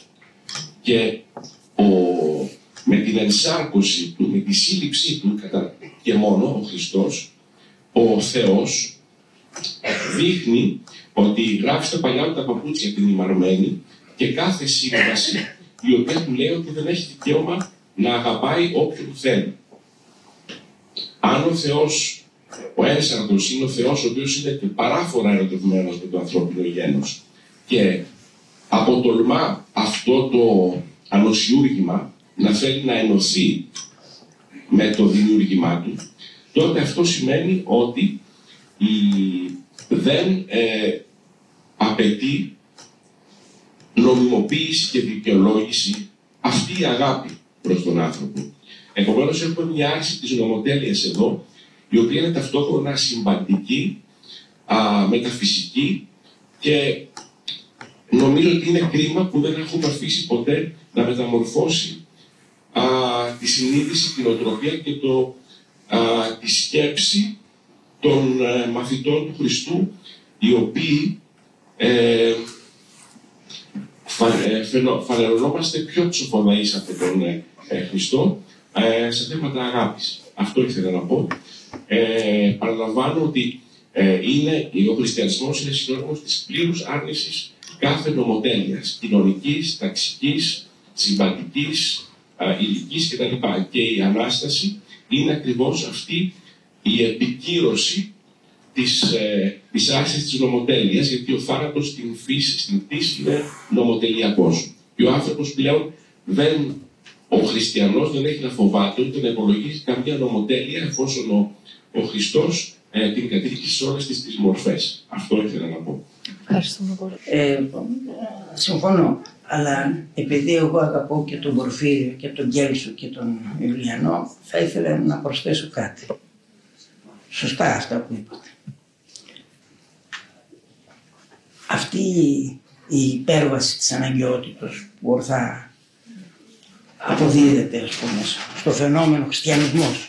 Και ο, με την ενσάρκωση του, με τη σύλληψή του κατά και μόνο ο Χριστός, ο Θεός δείχνει ότι γράφει στα παλιά τα παπούτσια την ημαρμένη και κάθε σύμβαση η οποία του λέει ότι δεν έχει δικαίωμα να αγαπάει όποιον θέλει. Αν ο Θεός, ο ένσαρκος είναι ο Θεός ο οποίος είναι παράφορα ερωτευμένος με το ανθρώπινο γένος και αποτολμά αυτό το ανοσιούργημα να θέλει να ενωθεί με το δημιούργημά του, τότε αυτό σημαίνει ότι η, δεν ε, απαιτεί νομιμοποίηση και δικαιολόγηση αυτή η αγάπη προς τον άνθρωπο. Επομένως έχουμε μια άρση της νομοτέλειας εδώ, η οποία είναι ταυτόχρονα συμβατική, α, μεταφυσική και νομίζω ότι είναι κρίμα που δεν έχουμε αφήσει ποτέ να μεταμορφώσει α, τη συνείδηση, την οτροπία και το, α, τη σκέψη των ε, μαθητών του Χριστού, οι οποίοι ε, φα, ε, φαινο, φανερωνόμαστε πιο ψοφοδαείς από τον ε, ε, Χριστό ε, σε θέματα αγάπης. Αυτό ήθελα να πω. Ε, παραλαμβάνω ότι ε, είναι, ο χριστιανισμός είναι συνώνυμος της πλήρους άρνησης κάθε νομοτέλειας, κοινωνικής, ταξικής, συμβατικής, ηλικής κτλ. Και η Ανάσταση είναι ακριβώς αυτή η επικύρωση της, ε, της άρσης της νομοτέλειας, γιατί ο θάνατος στην φύση, στην πτήση είναι νομοτελειακός. Και ο άνθρωπος πλέον δεν, ο χριστιανός δεν έχει να φοβάται ούτε να υπολογίζει καμία νομοτέλεια, εφόσον ο, ο Χριστός ε, την κατήχε σε όλες τις, τις μορφές. Αυτό ήθελα να πω. Ευχαριστούμε πολύ. Ε, συμφωνώ, αλλά επειδή εγώ αγαπώ και τον Πορφύριο και τον Κέλσο και τον Ιουλιανό, θα ήθελα να προσθέσω κάτι. Σωστά αυτά που είπατε. Αυτή η υπέρβαση της αναγκαιότητας που ορθά αποδίδεται, ας πούμε, στο φαινόμενο χριστιανισμός,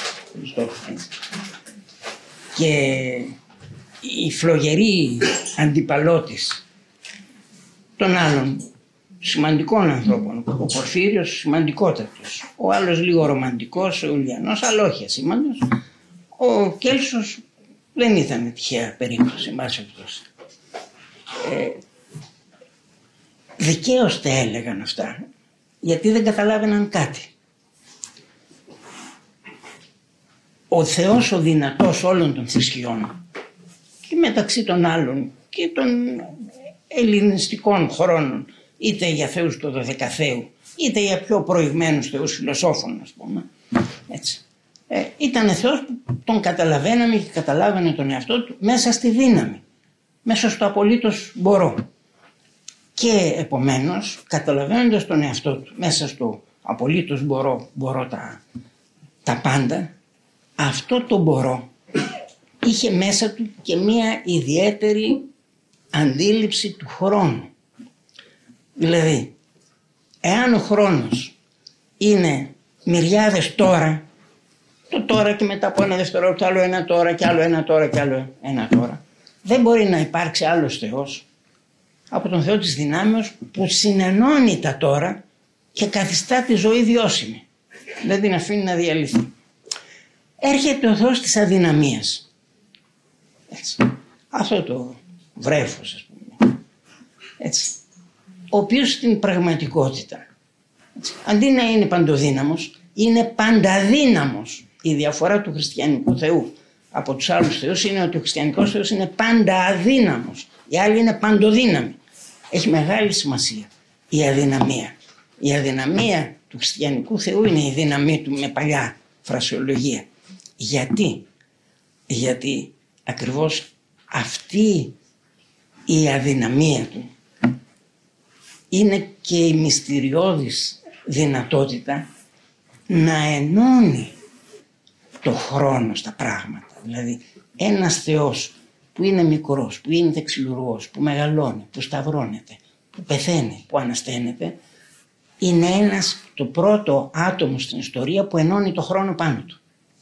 και η φλογερή αντιπαλώτης των άλλων σημαντικών ανθρώπων, ο Πορφύριος σημαντικότατος, ο άλλος λίγο ρομαντικός, ο Ιουλιανός, αλλά όχι ασήμαντος, ο Κέλσος δεν ήταν τυχαία περίπτωση, εν πάση περιπτώσει. Ε, δικαίως τα έλεγαν αυτά, γιατί δεν καταλάβαιναν κάτι. ο Θεός ο δυνατός όλων των θρησκειών και μεταξύ των άλλων και των ελληνιστικών χρόνων, είτε για θεούς του Δωδεκαθέου είτε για πιο προηγμένους θεούς φιλοσόφων, ας πούμε, έτσι. Ε, ήταν Θεός που τον καταλαβαίναμε και καταλάβαινε τον εαυτό του μέσα στη δύναμη, μέσα στο απολύτως μπορώ. Και επομένως, καταλαβαίνοντας τον εαυτό του μέσα στο απολύτως μπορώ, μπορώ τα, τα πάντα, αυτό το μπορώ είχε μέσα του και μία ιδιαίτερη αντίληψη του χρόνου. Δηλαδή, εάν ο χρόνος είναι μυριάδες τώρα, το τώρα και μετά από ένα δευτερόλεπτο άλλο ένα τώρα και άλλο ένα τώρα και άλλο ένα τώρα, δεν μπορεί να υπάρξει άλλος Θεός από τον Θεό της δυνάμεως που συνενώνει τα τώρα και καθιστά τη ζωή βιώσιμη. Δεν την αφήνει να διαλυθεί. Έρχεται ο Θεός της αδυναμίας. Έτσι. Αυτό το βρέφος, ας πούμε. Έτσι. Ο οποίος στην πραγματικότητα, έτσι, αντί να είναι παντοδύναμος, είναι πανταδύναμος. Η διαφορά του χριστιανικού Θεού από τους άλλους θεούς είναι ότι ο χριστιανικός Θεός είναι πάντα αδύναμος. Οι άλλοι είναι παντοδύναμοι. Έχει μεγάλη σημασία η αδυναμία. Η αδυναμία του χριστιανικού Θεού είναι η δύναμή του με παλιά φρασιολογία. Γιατί? Γιατί ακριβώς αυτή η αδυναμία του είναι και η μυστηριώδης δυνατότητα να ενώνει το χρόνο στα πράγματα. Δηλαδή ένας Θεός που είναι μικρός, που είναι δεξιλουργός, που μεγαλώνει, που σταυρώνεται, που πεθαίνει, που ανασταίνεται, είναι ένας, το πρώτο άτομο στην ιστορία που ενώνει το χρόνο πάνω του.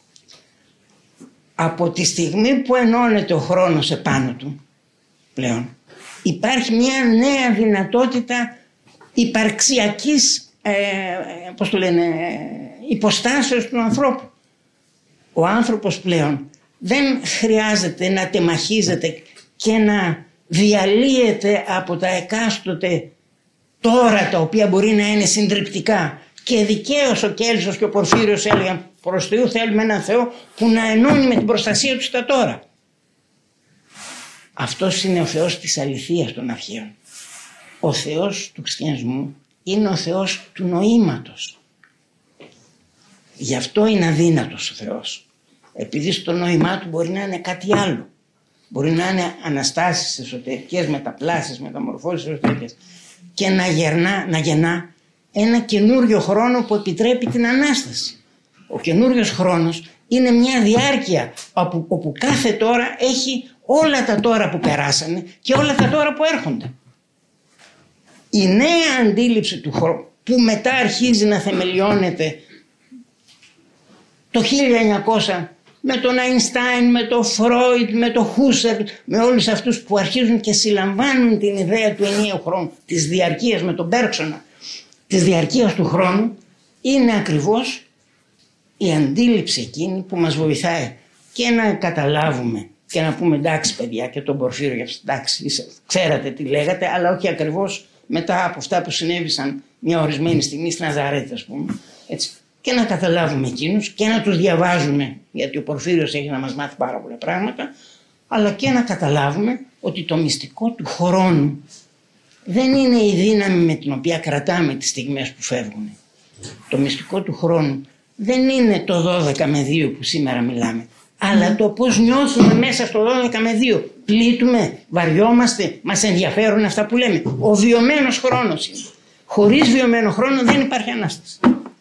Από τη στιγμή που ενώνεται ο χρόνος επάνω του πλέον, υπάρχει μια νέα δυνατότητα υπαρξιακής ε, πώς το λένε, υποστάσεως του ανθρώπου. Ο άνθρωπος πλέον δεν χρειάζεται να τεμαχίζεται και να διαλύεται από τα εκάστοτε τώρα τα οποία μπορεί να είναι συντριπτικά. Και δικαίως ο Κέλσος και ο Πορφύριος έλεγαν προς Θεού θέλουμε έναν Θεό που να ενώνει με την προστασία του στα τώρα. Αυτός είναι ο Θεός της αληθείας των αρχαίων. Ο Θεός του χριστιανισμού είναι ο Θεός του νοήματος. Γι' αυτό είναι αδύνατος ο Θεός. Επειδή στο νόημά του μπορεί να είναι κάτι άλλο. Μπορεί να είναι αναστάσεις εσωτερικές, μεταπλάσεις, μεταμορφώσεις εσωτερικές. Και να, γερνά, να γεννά ένα καινούριο χρόνο που επιτρέπει την Ανάσταση. Ο καινούριος χρόνος είναι μια διάρκεια όπου, όπου κάθε τώρα έχει όλα τα τώρα που περάσανε και όλα τα τώρα που έρχονται. Η νέα αντίληψη του χρόνου που μετά αρχίζει να θεμελιώνεται το χίλια εννιακόσια με τον Αϊνστάιν, με τον Φρόιντ, με τον Χούσερ, με όλους αυτούς που αρχίζουν και συλλαμβάνουν την ιδέα του ενιαίου χρόνου, της διαρκείας, με τον Μπέρξονα, της διαρκείας του χρόνου, είναι ακριβώς η αντίληψη εκείνη που μας βοηθάει και να καταλάβουμε και να πούμε εντάξει παιδιά και τον Πορφύριο για εντάξει ξέρατε τι λέγατε, αλλά όχι ακριβώς μετά από αυτά που συνέβησαν μια ορισμένη στιγμή στη Ναζαρέτη, ας πούμε, έτσι. Και να καταλάβουμε εκείνους και να τους διαβάζουμε, γιατί ο Πορφύριος έχει να μας μάθει πάρα πολλά πράγματα, αλλά και να καταλάβουμε ότι το μυστικό του χρόνου δεν είναι η δύναμη με την οποία κρατάμε τις στιγμές που φεύγουν. Το μυστικό του χρόνου δεν είναι το δώδεκα με δύο που σήμερα μιλάμε, αλλά το πώς νιώθουμε μέσα στο δώδεκα με δύο. Πλήττουμε, βαριόμαστε, μας ενδιαφέρουν αυτά που λέμε. Ο βιωμένος χρόνος είναι. Χωρίς βιωμένο χρόνο δεν υπάρχει Ανάσταση.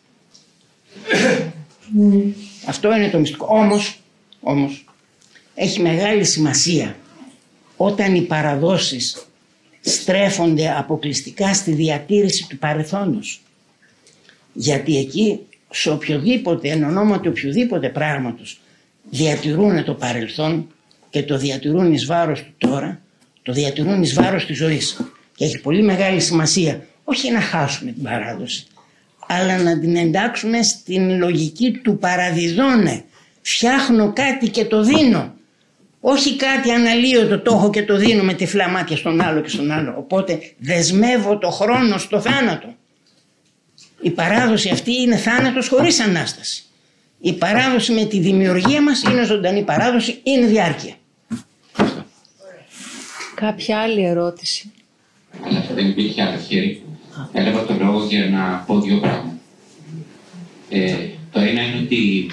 Mm. Αυτό είναι το μυστικό. Όμως, όμως έχει μεγάλη σημασία όταν οι παραδόσεις στρέφονται αποκλειστικά στη διατήρηση του παρελθόντος. Γιατί εκεί σε οποιοδήποτε, εν ονόματι οποιοδήποτε πράγματος διατηρούν το παρελθόν και το διατηρούν εις βάρος του τώρα, το διατηρούν εις βάρος της ζωής. Και έχει πολύ μεγάλη σημασία όχι να χάσουμε την παράδοση, αλλά να την εντάξουμε στην λογική του παραδιδώνε. Φτιάχνω κάτι και το δίνω. Όχι κάτι αναλύωτο, το έχω και το δίνω με τυφλά μάτια στον άλλο και στον άλλο. Οπότε δεσμεύω το χρόνο στο θάνατο. Η παράδοση αυτή είναι θάνατος χωρίς Ανάσταση. Η παράδοση με τη δημιουργία μας είναι ζωντανή παράδοση, είναι διάρκεια. Κάποια άλλη ερώτηση? Αλλά δεν υπήρχε άλλο χέρι. Έλαβα το λόγο για να πω δύο πράγματα. Ε, το ένα είναι ότι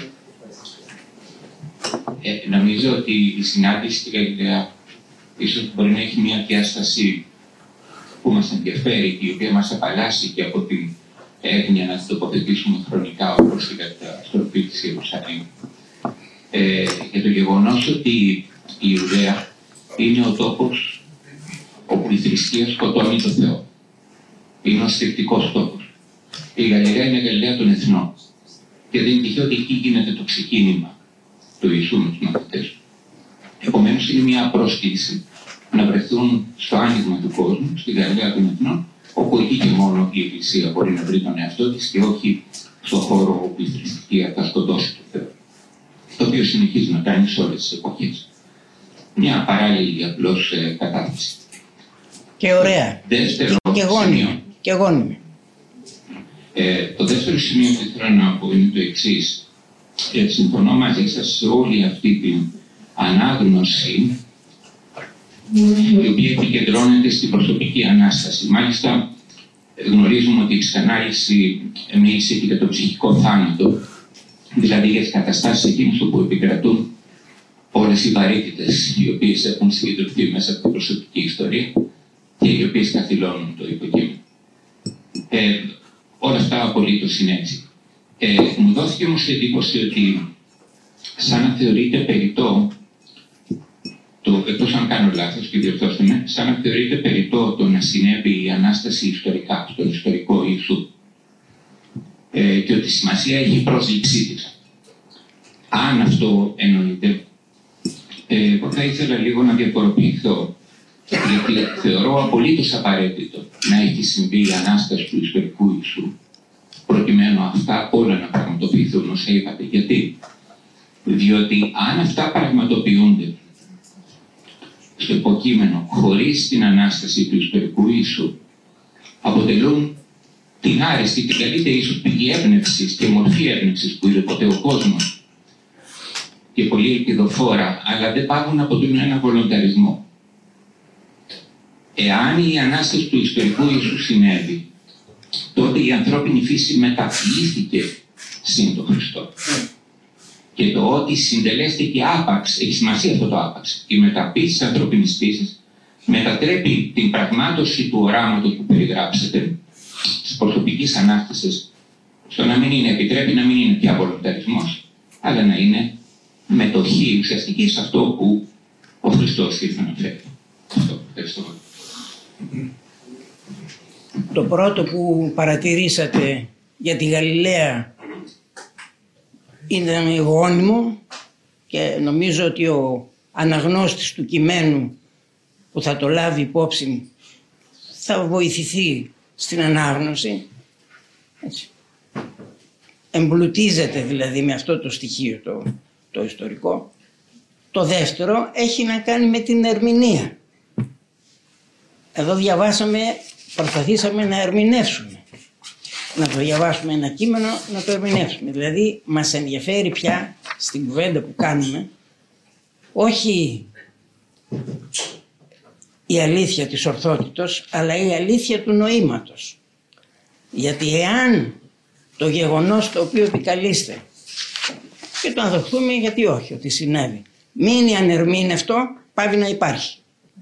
ε, νομίζω ότι η συνάντηση στην Γαλιλαία ίσως μπορεί να έχει μια διάσταση που μας ενδιαφέρει και η οποία μας απαλλάσσει και από την έγνοια να τοποθετήσουμε χρονικά όπως η καταστροφή της Ιερουσαλήμ. Ε, για το γεγονός ότι η Ιουδαία είναι ο τόπος όπου η θρησκεία σκοτώνει το Θεό. Είναι ο στρικτικός τόπος. Η Γαλιλαία είναι η Γαλιλαία των εθνών. Και δεν είναι τυχαίο ότι εκεί γίνεται το ξεκίνημα του Ιησού με τους μαθητές του. Επομένως είναι μια πρόσκληση να βρεθούν στο άνοιγμα του κόσμου, στη Γαλιλαία των εθνών, όπου εκεί και μόνο η Εκκλησία μπορεί να βρει τον εαυτό της και όχι στον χώρο όπου η θρησκεία θα σκοτώσει το Θεό. Το οποίο συνεχίζει να κάνει σε όλες τις εποχές. Μια παράλληλη απλώς ε, κατάθεση. Και ωραία. Δεύτερο και γόνιμη. Και γόνιμη. Ε, το δεύτερο σημείο που θέλω να πω είναι το εξής. Ε, συμφωνώ μαζί σας σε όλη αυτή την ανάγνωση η οποία επικεντρώνεται στην προσωπική ανάσταση. Μάλιστα γνωρίζουμε ότι η ψυχανάλυση μίλησε και για το ψυχικό θάνατο, δηλαδή για τις καταστάσεις εκείνες όπου επικρατούν όλες οι βαρύτητες οι οποίες έχουν συγκεντρωθεί μέσα από την προσωπική ιστορία και οι οποίες καθυλώνουν το υποκείμενο. Ε, όλα αυτά απολύτως είναι έτσι. Ε, μου δόθηκε όμως η εντύπωση ότι σαν να θεωρείται περιττό, το, εκτός αν κάνω λάθος και διορθώστε με, σαν να θεωρείται περιττό το να συνέβη η Ανάσταση ιστορικά, στον ιστορικό Ιησού. Ε, και ότι σημασία έχει η πρόσληψή της. Αν αυτό εννοείται, ε, θα ήθελα λίγο να διαφοροποιηθώ, γιατί θεωρώ απολύτως απαραίτητο να έχει συμβεί η Ανάσταση του ιστορικού Ιησού, προκειμένου αυτά όλα να πραγματοποιηθούν, όσο είπατε. Γιατί? Διότι αν αυτά πραγματοποιούνται στο υποκείμενο χωρίς την Ανάσταση του ιστορικού Ιησού, αποτελούν την άριστη, την καλύτερη ίσως πηγή έμπνευσης και μορφή έμπνευσης που είδε ποτέ ο κόσμος και πολύ ελπιδοφόρα, αλλά δεν πάγουν να αποτελούν ένα βολονταρισμό. Εάν η Ανάσταση του ιστορικού Ιησού συνέβη, τότε η ανθρώπινη φύση μεταποιήθηκε σύν τον Χριστό. Και το ότι συντελέστηκε άπαξ, έχει σημασία αυτό το άπαξ. Η μεταποίηση της ανθρώπινης φύσης μετατρέπει την πραγμάτωση του οράματος που περιγράψετε, της προσωπικής ανάστασης, στο να μην είναι, επιτρέπει να μην είναι πια βολονταρισμός, αλλά να είναι μετοχή ουσιαστική σε αυτό που ο Χριστός ήρθε να φέρει. Αυτό, ευχαριστώ. Το πρώτο που παρατηρήσατε για τη Γαλιλαία ήταν γόνιμο και νομίζω ότι ο αναγνώστης του κειμένου που θα το λάβει υπόψη θα βοηθηθεί στην ανάγνωση. Έτσι. Εμπλουτίζεται δηλαδή με αυτό το στοιχείο το, το ιστορικό. Το δεύτερο έχει να κάνει με την ερμηνεία. Εδώ διαβάσαμε, προσπαθήσαμε να ερμηνεύσουμε. Να το διαβάσουμε ένα κείμενο, να το ερμηνεύσουμε. Δηλαδή μας ενδιαφέρει πια στην κουβέντα που κάνουμε όχι η αλήθεια της ορθότητος, αλλά η αλήθεια του νοήματος. Γιατί εάν το γεγονός το οποίο επικαλείστε, και το αδοχθούμε γιατί όχι, ότι συνέβη, μείνει ανερμήνευτο, πάβει να υπάρχει.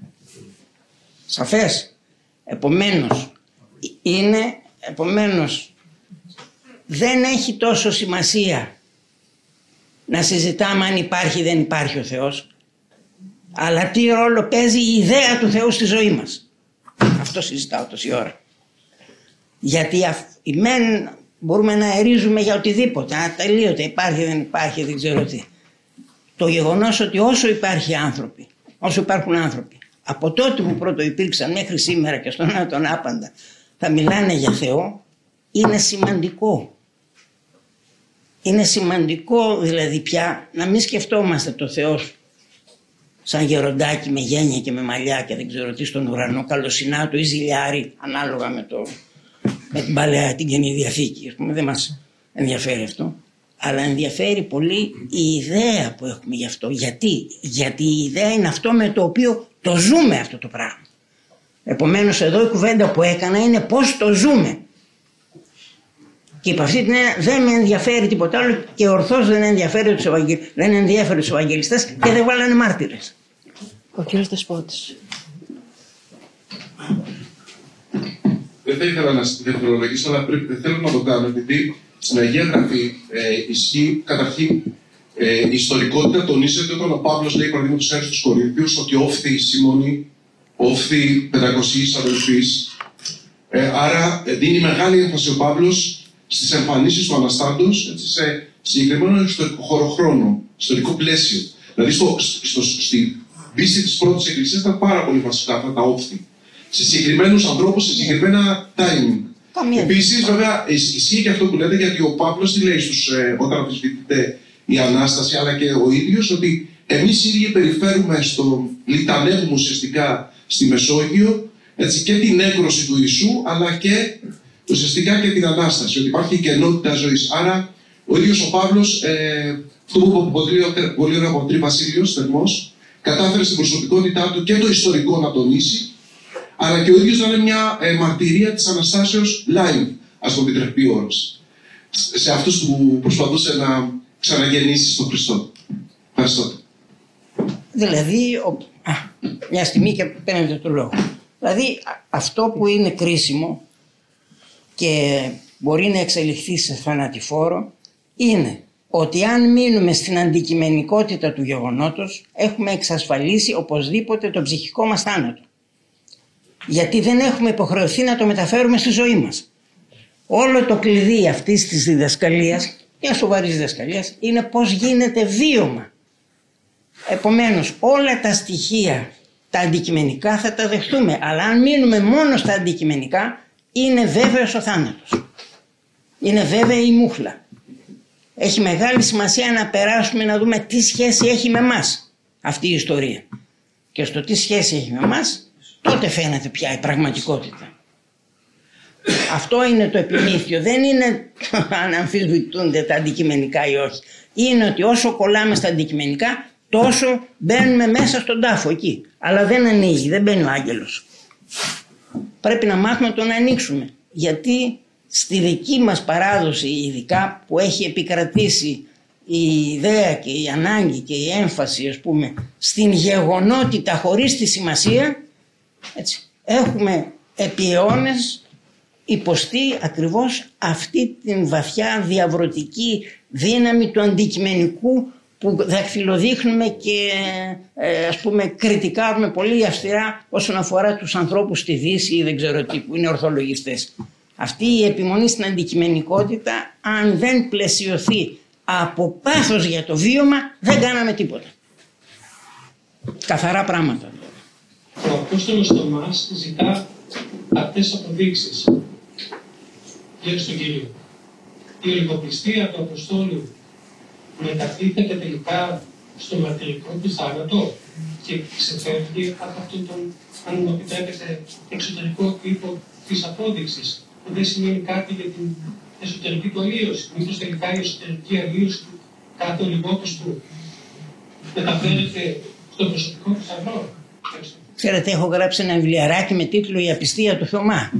Σαφές. Επομένως, είναι, επομένως δεν έχει τόσο σημασία να συζητάμε αν υπάρχει ή δεν υπάρχει ο Θεός, αλλά τι ρόλο παίζει η ιδέα του Θεού στη ζωή μας. Αυτό συζητάω τόση ώρα. Γιατί οι μεν μπορούμε να ερίζουμε για οτιδήποτε, ατελείωτε, υπάρχει δεν υπάρχει, δεν ξέρω τι. Το γεγονός ότι όσο υπάρχει άνθρωποι, όσο υπάρχουν άνθρωποι, από τότε που πρώτο υπήρξαν μέχρι σήμερα και στον αιώνα τον άπαντα, θα μιλάνε για Θεό, είναι σημαντικό. Είναι σημαντικό δηλαδή πια να μην σκεφτόμαστε το Θεό σαν γεροντάκι με γένεια και με μαλλιά και δεν ξέρω τι στον ουρανό, καλοσυνάτο ή ζηλιάρι, ανάλογα με, το, με την Παλαιά, την Καινή Διαθήκη. Ας πούμε, δεν μας ενδιαφέρει αυτό. Αλλά ενδιαφέρει πολύ η ιδέα που έχουμε γι' αυτό. Γιατί? Γιατί η ιδέα είναι αυτό με το οποίο το ζούμε αυτό το πράγμα. Επομένως εδώ η κουβέντα που έκανα είναι πώς το ζούμε. Και υπ' αυτή την έννοια δεν με ενδιαφέρει τίποτα άλλο και ορθώς δεν ενδιαφέρει τους, Ευαγγελ... δεν ενδιαφέρει τους Ευαγγελιστές και δεν βάλανε μάρτυρες. Ο κύριος Δεσπότης. Δεν θα ήθελα να δευτερολογήσω, αλλά πρέπει, θέλω να το κάνω, επειδή στην Αγία Γραφή ε, ισχύει καταρχήν ε, η ιστορικότητα τονίζεται όταν ο Παύλος λέει, παραδείγματος χάρη στους Κορίνθιους, ότι όφθη Σίμωνη, όφθη πεντακοσίης αδελφής. Ε, άρα ε, δίνει μεγάλη έμφαση ο Παύλος στις εμφανίσεις του Αναστάντος, έτσι, σε συγκεκριμένο ιστορικό χωροχρόνο, ιστορικό πλαίσιο. Δηλαδή στο, στο, στην πίστη της πρώτης εκκλησίας ήταν πάρα πολύ βασικά αυτά τα όφθη. Σε συγκεκριμένους ανθρώπους, σε συγκεκριμένα timing. Επίσης, βέβαια, ισχύει και αυτό που λέτε, γιατί ο Παύλος τι λέει στους, ε, όταν αμφισβητείται η Ανάσταση, αλλά και ο ίδιος, ότι εμείς οι ίδιοι περιφέρουμε στο, λιτανεύουμε ουσιαστικά στη Μεσόγειο, έτσι, και την έκρωση του Ιησού, αλλά και ουσιαστικά και την Ανάσταση, ότι υπάρχει και ενότητα ζωής. Άρα, ο ίδιος ο Παύλος, ε, αυτό που είπε πολύ ωραία από τον Τρί Βασίλειος, θερμός, κατάφερε στην προσωπικότητά του και το ιστορικό να τονίσει, αλλά και ο ίδιος να είναι μια ε, μαρτυρία της Αναστάσεως live, ας το επιτρέπει ο όρος, σε αυτούς που προσπαθούσε να ξαναγεννήσει στον Χριστό. Ευχαριστώ. Δηλαδή, ο... Α, μια στιγμή και παίρνετε το λόγο. Δηλαδή, αυτό που είναι κρίσιμο και μπορεί να εξελιχθεί σε θανατηφόρο είναι ότι αν μείνουμε στην αντικειμενικότητα του γεγονότος, έχουμε εξασφαλίσει οπωσδήποτε το ψυχικό μας θάνατο. Γιατί δεν έχουμε υποχρεωθεί να το μεταφέρουμε στη ζωή μας. Όλο το κλειδί αυτής της διδασκαλίας, μια σοβαρής διδασκαλίας, είναι πώς γίνεται βίωμα. Επομένως, όλα τα στοιχεία, τα αντικειμενικά θα τα δεχτούμε, αλλά αν μείνουμε μόνο στα αντικειμενικά, είναι βέβαιος ο θάνατος. Είναι βέβαιη η μούχλα. Έχει μεγάλη σημασία να περάσουμε να δούμε τι σχέση έχει με εμάς αυτή η ιστορία. Και στο τι σχέση έχει με εμάς, τότε φαίνεται πια η πραγματικότητα. Αυτό είναι το επιμήθειο. Δεν είναι αν αμφισβητούνται τα αντικειμενικά ή όχι. Είναι ότι όσο κολλάμε στα αντικειμενικά, τόσο μπαίνουμε μέσα στον τάφο εκεί. Αλλά δεν ανοίγει, δεν μπαίνει ο άγγελος. Πρέπει να μάθουμε το να ανοίξουμε. Γιατί στη δική μας παράδοση, ειδικά που έχει επικρατήσει η ιδέα και η ανάγκη και η έμφαση, ας πούμε, στην γεγονότητα χωρίς τη σημασία, έτσι, έχουμε επί αιώνες υποστεί ακριβώς αυτή την βαθιά διαβρωτική δύναμη του αντικειμενικού που δακτυλοδείχνουμε και ε, ας πούμε κριτικάρουμε πολύ αυστηρά όσον αφορά τους ανθρώπους στη Δύση ή δεν ξέρω τι που είναι ορθολογιστές. Αυτή η επιμονή στην αντικειμενικότητα, αν δεν πλαισιωθεί από πάθος για το βίωμα, δεν κάναμε τίποτα. Καθαρά πράγματα. Ο Απόστολος Θωμάς ζητά αυτές τις αποδείξεις γύρω στον Κύριο. Η ολιγοπιστία του Αποστόλου μετατίθεται τελικά στο μαρτυρικό του θάνατο και ξεφεύγει από αυτόν τον, αν μου επιτρέπετε, εξωτερικό τύπο της απόδειξης, που δεν σημαίνει κάτι για την εσωτερική του αλλίωση. Μήπως τελικά η εσωτερική αλλίωση του κάθε ολιγόπιστου μεταφέρεται στο προσωπικό του θανάτο. Ξέρετε, έχω γράψει ένα βιβλιαράκι με τίτλο «Η απιστία του Θωμά».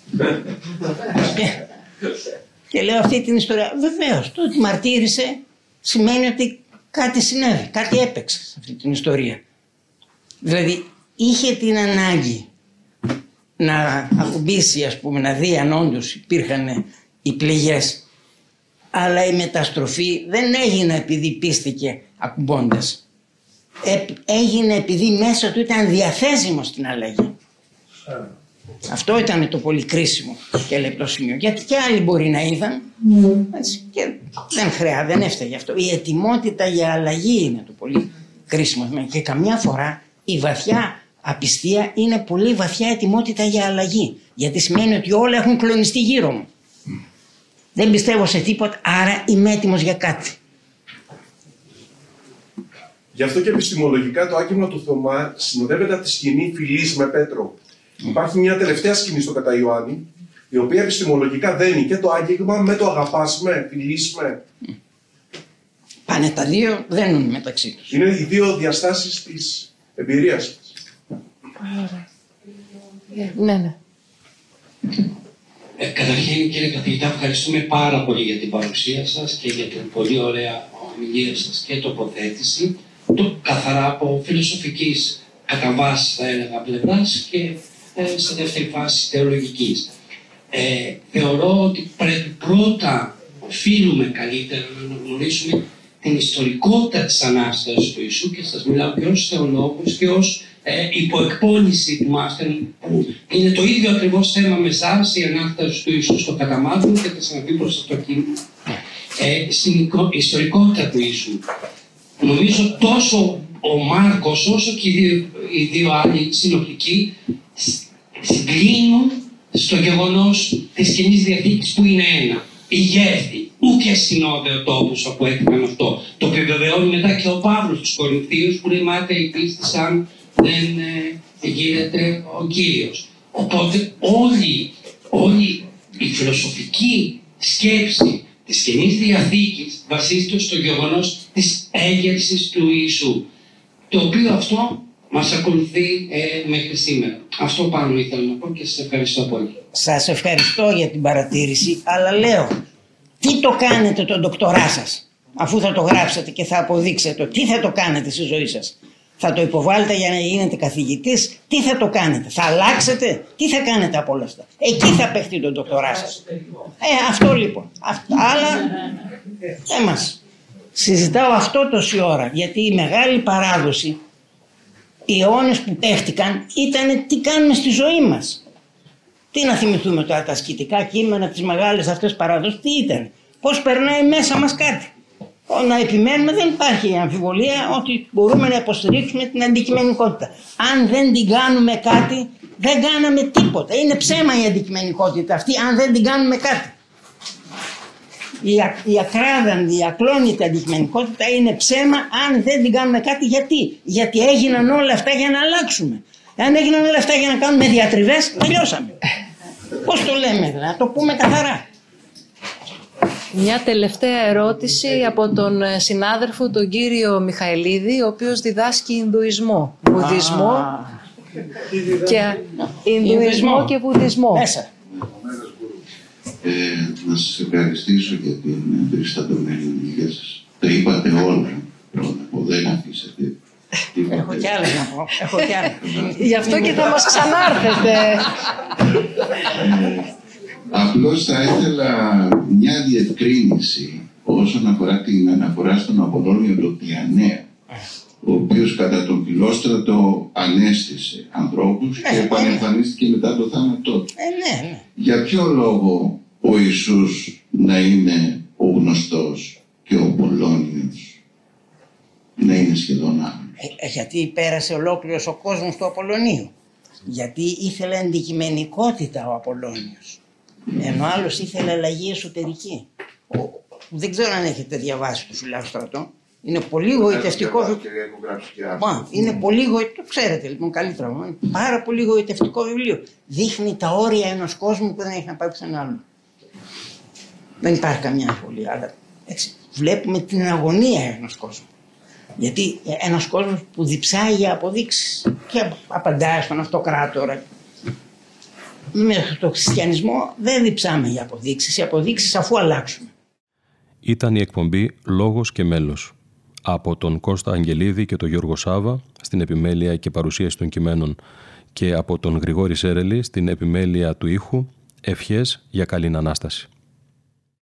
και, και λέω αυτή την ιστορία. Βεβαίως, το ότι μαρτύρησε σημαίνει ότι κάτι συνέβη, κάτι έπαιξε σε αυτή την ιστορία. Δηλαδή, είχε την ανάγκη να ακουμπήσει, ας πούμε, να δει αν όντως υπήρχαν οι πληγές. Αλλά η μεταστροφή δεν έγινε επειδή πίστηκε ακουμπώντας. Έγινε επειδή μέσα του ήταν διαθέσιμο στην αλλαγή. Αυτό ήταν το πολύ κρίσιμο και λεπτό σημείο. Γιατί και άλλοι μπορεί να είδαν, έτσι, και δεν χρειάζεται, δεν έφταγε αυτό. Η ετοιμότητα για αλλαγή είναι το πολύ κρίσιμο. Και καμιά φορά η βαθιά απιστία είναι πολύ βαθιά ετοιμότητα για αλλαγή. Γιατί σημαίνει ότι όλα έχουν κλονιστεί γύρω μου. Δεν πιστεύω σε τίποτα, άρα είμαι έτοιμος για κάτι. Γι' αυτό και επιστημολογικά το άγγιγμα του Θωμά συνοδεύεται από τη σκηνή Φιλής με Πέτρο. Mm. Υπάρχει μια τελευταία σκηνή στο κατά Ιωάννη, η οποία επιστημολογικά δένει και το άγγιγμα με το αγαπάς με, φιλείς με. Mm. Πάνε τα δύο, δένουν μεταξύ τους. Είναι οι δύο διαστάσεις της εμπειρίας. Ναι, ναι. Ε, καταρχήν, κύριε καθηγητά, ευχαριστούμε πάρα πολύ για την παρουσία σας και για την πολύ ωραία ομιλία σας και τοποθέτηση, το καθαρά από φιλοσοφικής κατά βάση, θα έλεγα, πλευράς και ε, σε δεύτερη φάση θεολογικής. Ε, θεωρώ ότι πρέπει πρώτα, οφείλουμε καλύτερα να αναγνωρίσουμε την ιστορικότητα της Ανάστασης του Ιησού, και σας μιλάω και ως θεολόγος και ως ε, υποεκπώνηση του Μάστερ, που είναι το ίδιο ακριβώς θέμα με εσάς, η Ανάσταση του Ιησού στο καταμάθημα, και θα ξαναπεί προς αυτό το κείμενο. Ε, στην ιστορικότητα του Ιησού. Νομίζω τόσο ο Μάρκος όσο και οι δύο, οι δύο άλλοι συνοπτικοί συγκλίνουν στο γεγονός της Καινής Διαθήκης που είναι ένα. Ηγέθη, ούκε συνόδεο τόπους όπου έκαναν αυτό. Το επιβεβαιώνει μετά και ο Παύλος στους Κορινθίους, που λέει μάται η πίστη σαν δεν ε, γίνεται ο Κύριος. Οπότε όλη, όλη η φιλοσοφική σκέψη της Καινής Διαθήκης βασίζεται στο γεγονός της έγερσης του Ιησού, το οποίο αυτό μας ακολουθεί ε, μέχρι σήμερα. Αυτό πάνω ήθελα να πω και σας ευχαριστώ πολύ. Σας ευχαριστώ για την παρατήρηση, αλλά λέω, τι το κάνετε τον ντοκτορά σας, αφού θα το γράψετε και θα αποδείξετε, τι θα το κάνετε στη ζωή σας? Θα το υποβάλλετε για να γίνετε καθηγητής? Τι θα το κάνετε? Θα αλλάξετε? Τι θα κάνετε από όλα αυτά? Εκεί θα παιχτεί τον ντοκτορά σας. Ε, αυτό λοιπόν. Αυτά, άλλα δεν μας. Συζητάω αυτό τόση ώρα, γιατί η μεγάλη παράδοση, οι αιώνες που παίχτηκαν, ήταν τι κάνουμε στη ζωή μας. Τι να θυμηθούμε τώρα τα ασκητικά κείμενα, τις μεγάλες αυτές παραδόσεις, τι ήταν? Πώς περνάει μέσα μας κάτι? Να επιμένουμε, δεν υπάρχει αμφιβολία ότι μπορούμε να υποστηρίξουμε την αντικειμενικότητα. Αν δεν την κάνουμε κάτι, δεν κάναμε τίποτα. Είναι ψέμα η αντικειμενικότητα αυτή, αν δεν την κάνουμε κάτι. Η, α, η ακράδαντη, η ακλόνητη αντικειμενικότητα είναι ψέμα αν δεν την κάνουμε κάτι. Γιατί? Γιατί έγιναν όλα αυτά για να αλλάξουμε. Αν έγιναν όλα αυτά για να κάνουμε διατριβές, τελειώσαμε. Πώς το λέμε, να το πούμε καθαρά. Μια τελευταία ερώτηση από τον συνάδελφο τον κύριο Μιχαηλίδη, ο οποίος διδάσκει Ινδουισμό, Βουδισμό και Ινδουισμό και Βουδισμό. Μέσα. Ε, να σας ευχαριστήσω για την περιστατωμένη ομιλία σας. Τα είπατε όλα. Δεν αφήσατε. Έχω κι άλλα να πω. Έχω κι άλλα. Γι' αυτό και θα μας ξανάρθετε. Ε, απλώς θα ήθελα μια διευκρίνηση όσον αφορά την αναφορά στον Απολλώνιο τον Τιανέα, ο οποίος κατά τον Φιλόστρατο ανέστησε ανθρώπους και επανεμφανίστηκε μετά το θάνατό του. Ε, ναι, ναι. Για ποιο λόγο ο Ιησούς να είναι ο γνωστός και ο Απολλώνιος να είναι σχεδόν άλλος? Ε, γιατί πέρασε ολόκληρος ο κόσμος του Απολλωνίου. Γιατί ήθελε αντικειμενικότητα ο Απολλώνιος. Ενώ άλλος ήθελε αλλαγή εσωτερική. Ο, δεν ξέρω αν έχετε διαβάσει το Φιλόστρατο. Είναι πολύ γοητευτικό. Μα, είναι πολύ γοητευτικό. Το ξέρετε λοιπόν καλύτερα. Είναι πάρα πολύ γοητευτικό βιβλίο. Δείχνει τα όρια ενός κόσμου που δεν έχει να πάει πουθενά άλλο. Δεν υπάρχει καμιά αμφιβολία. Αλλά έτσι, βλέπουμε την αγωνία ενός κόσμου. Γιατί ένας κόσμος που διψάει για αποδείξεις και απαντάει στον αυτοκράτορα. Με το χριστιανισμό δεν διψάμε για αποδείξεις. Οι αποδείξεις αφού αλλάξουμε. Ήταν η εκπομπή «Λόγος και μέλος» από τον Κώστα Αγγελίδη και τον Γιώργο Σάβα στην επιμέλεια και παρουσίαση των κειμένων και από τον Γρηγόρη Σέρελη στην επιμέλεια του ήχου. Ευχές για καλήν Ανάσταση.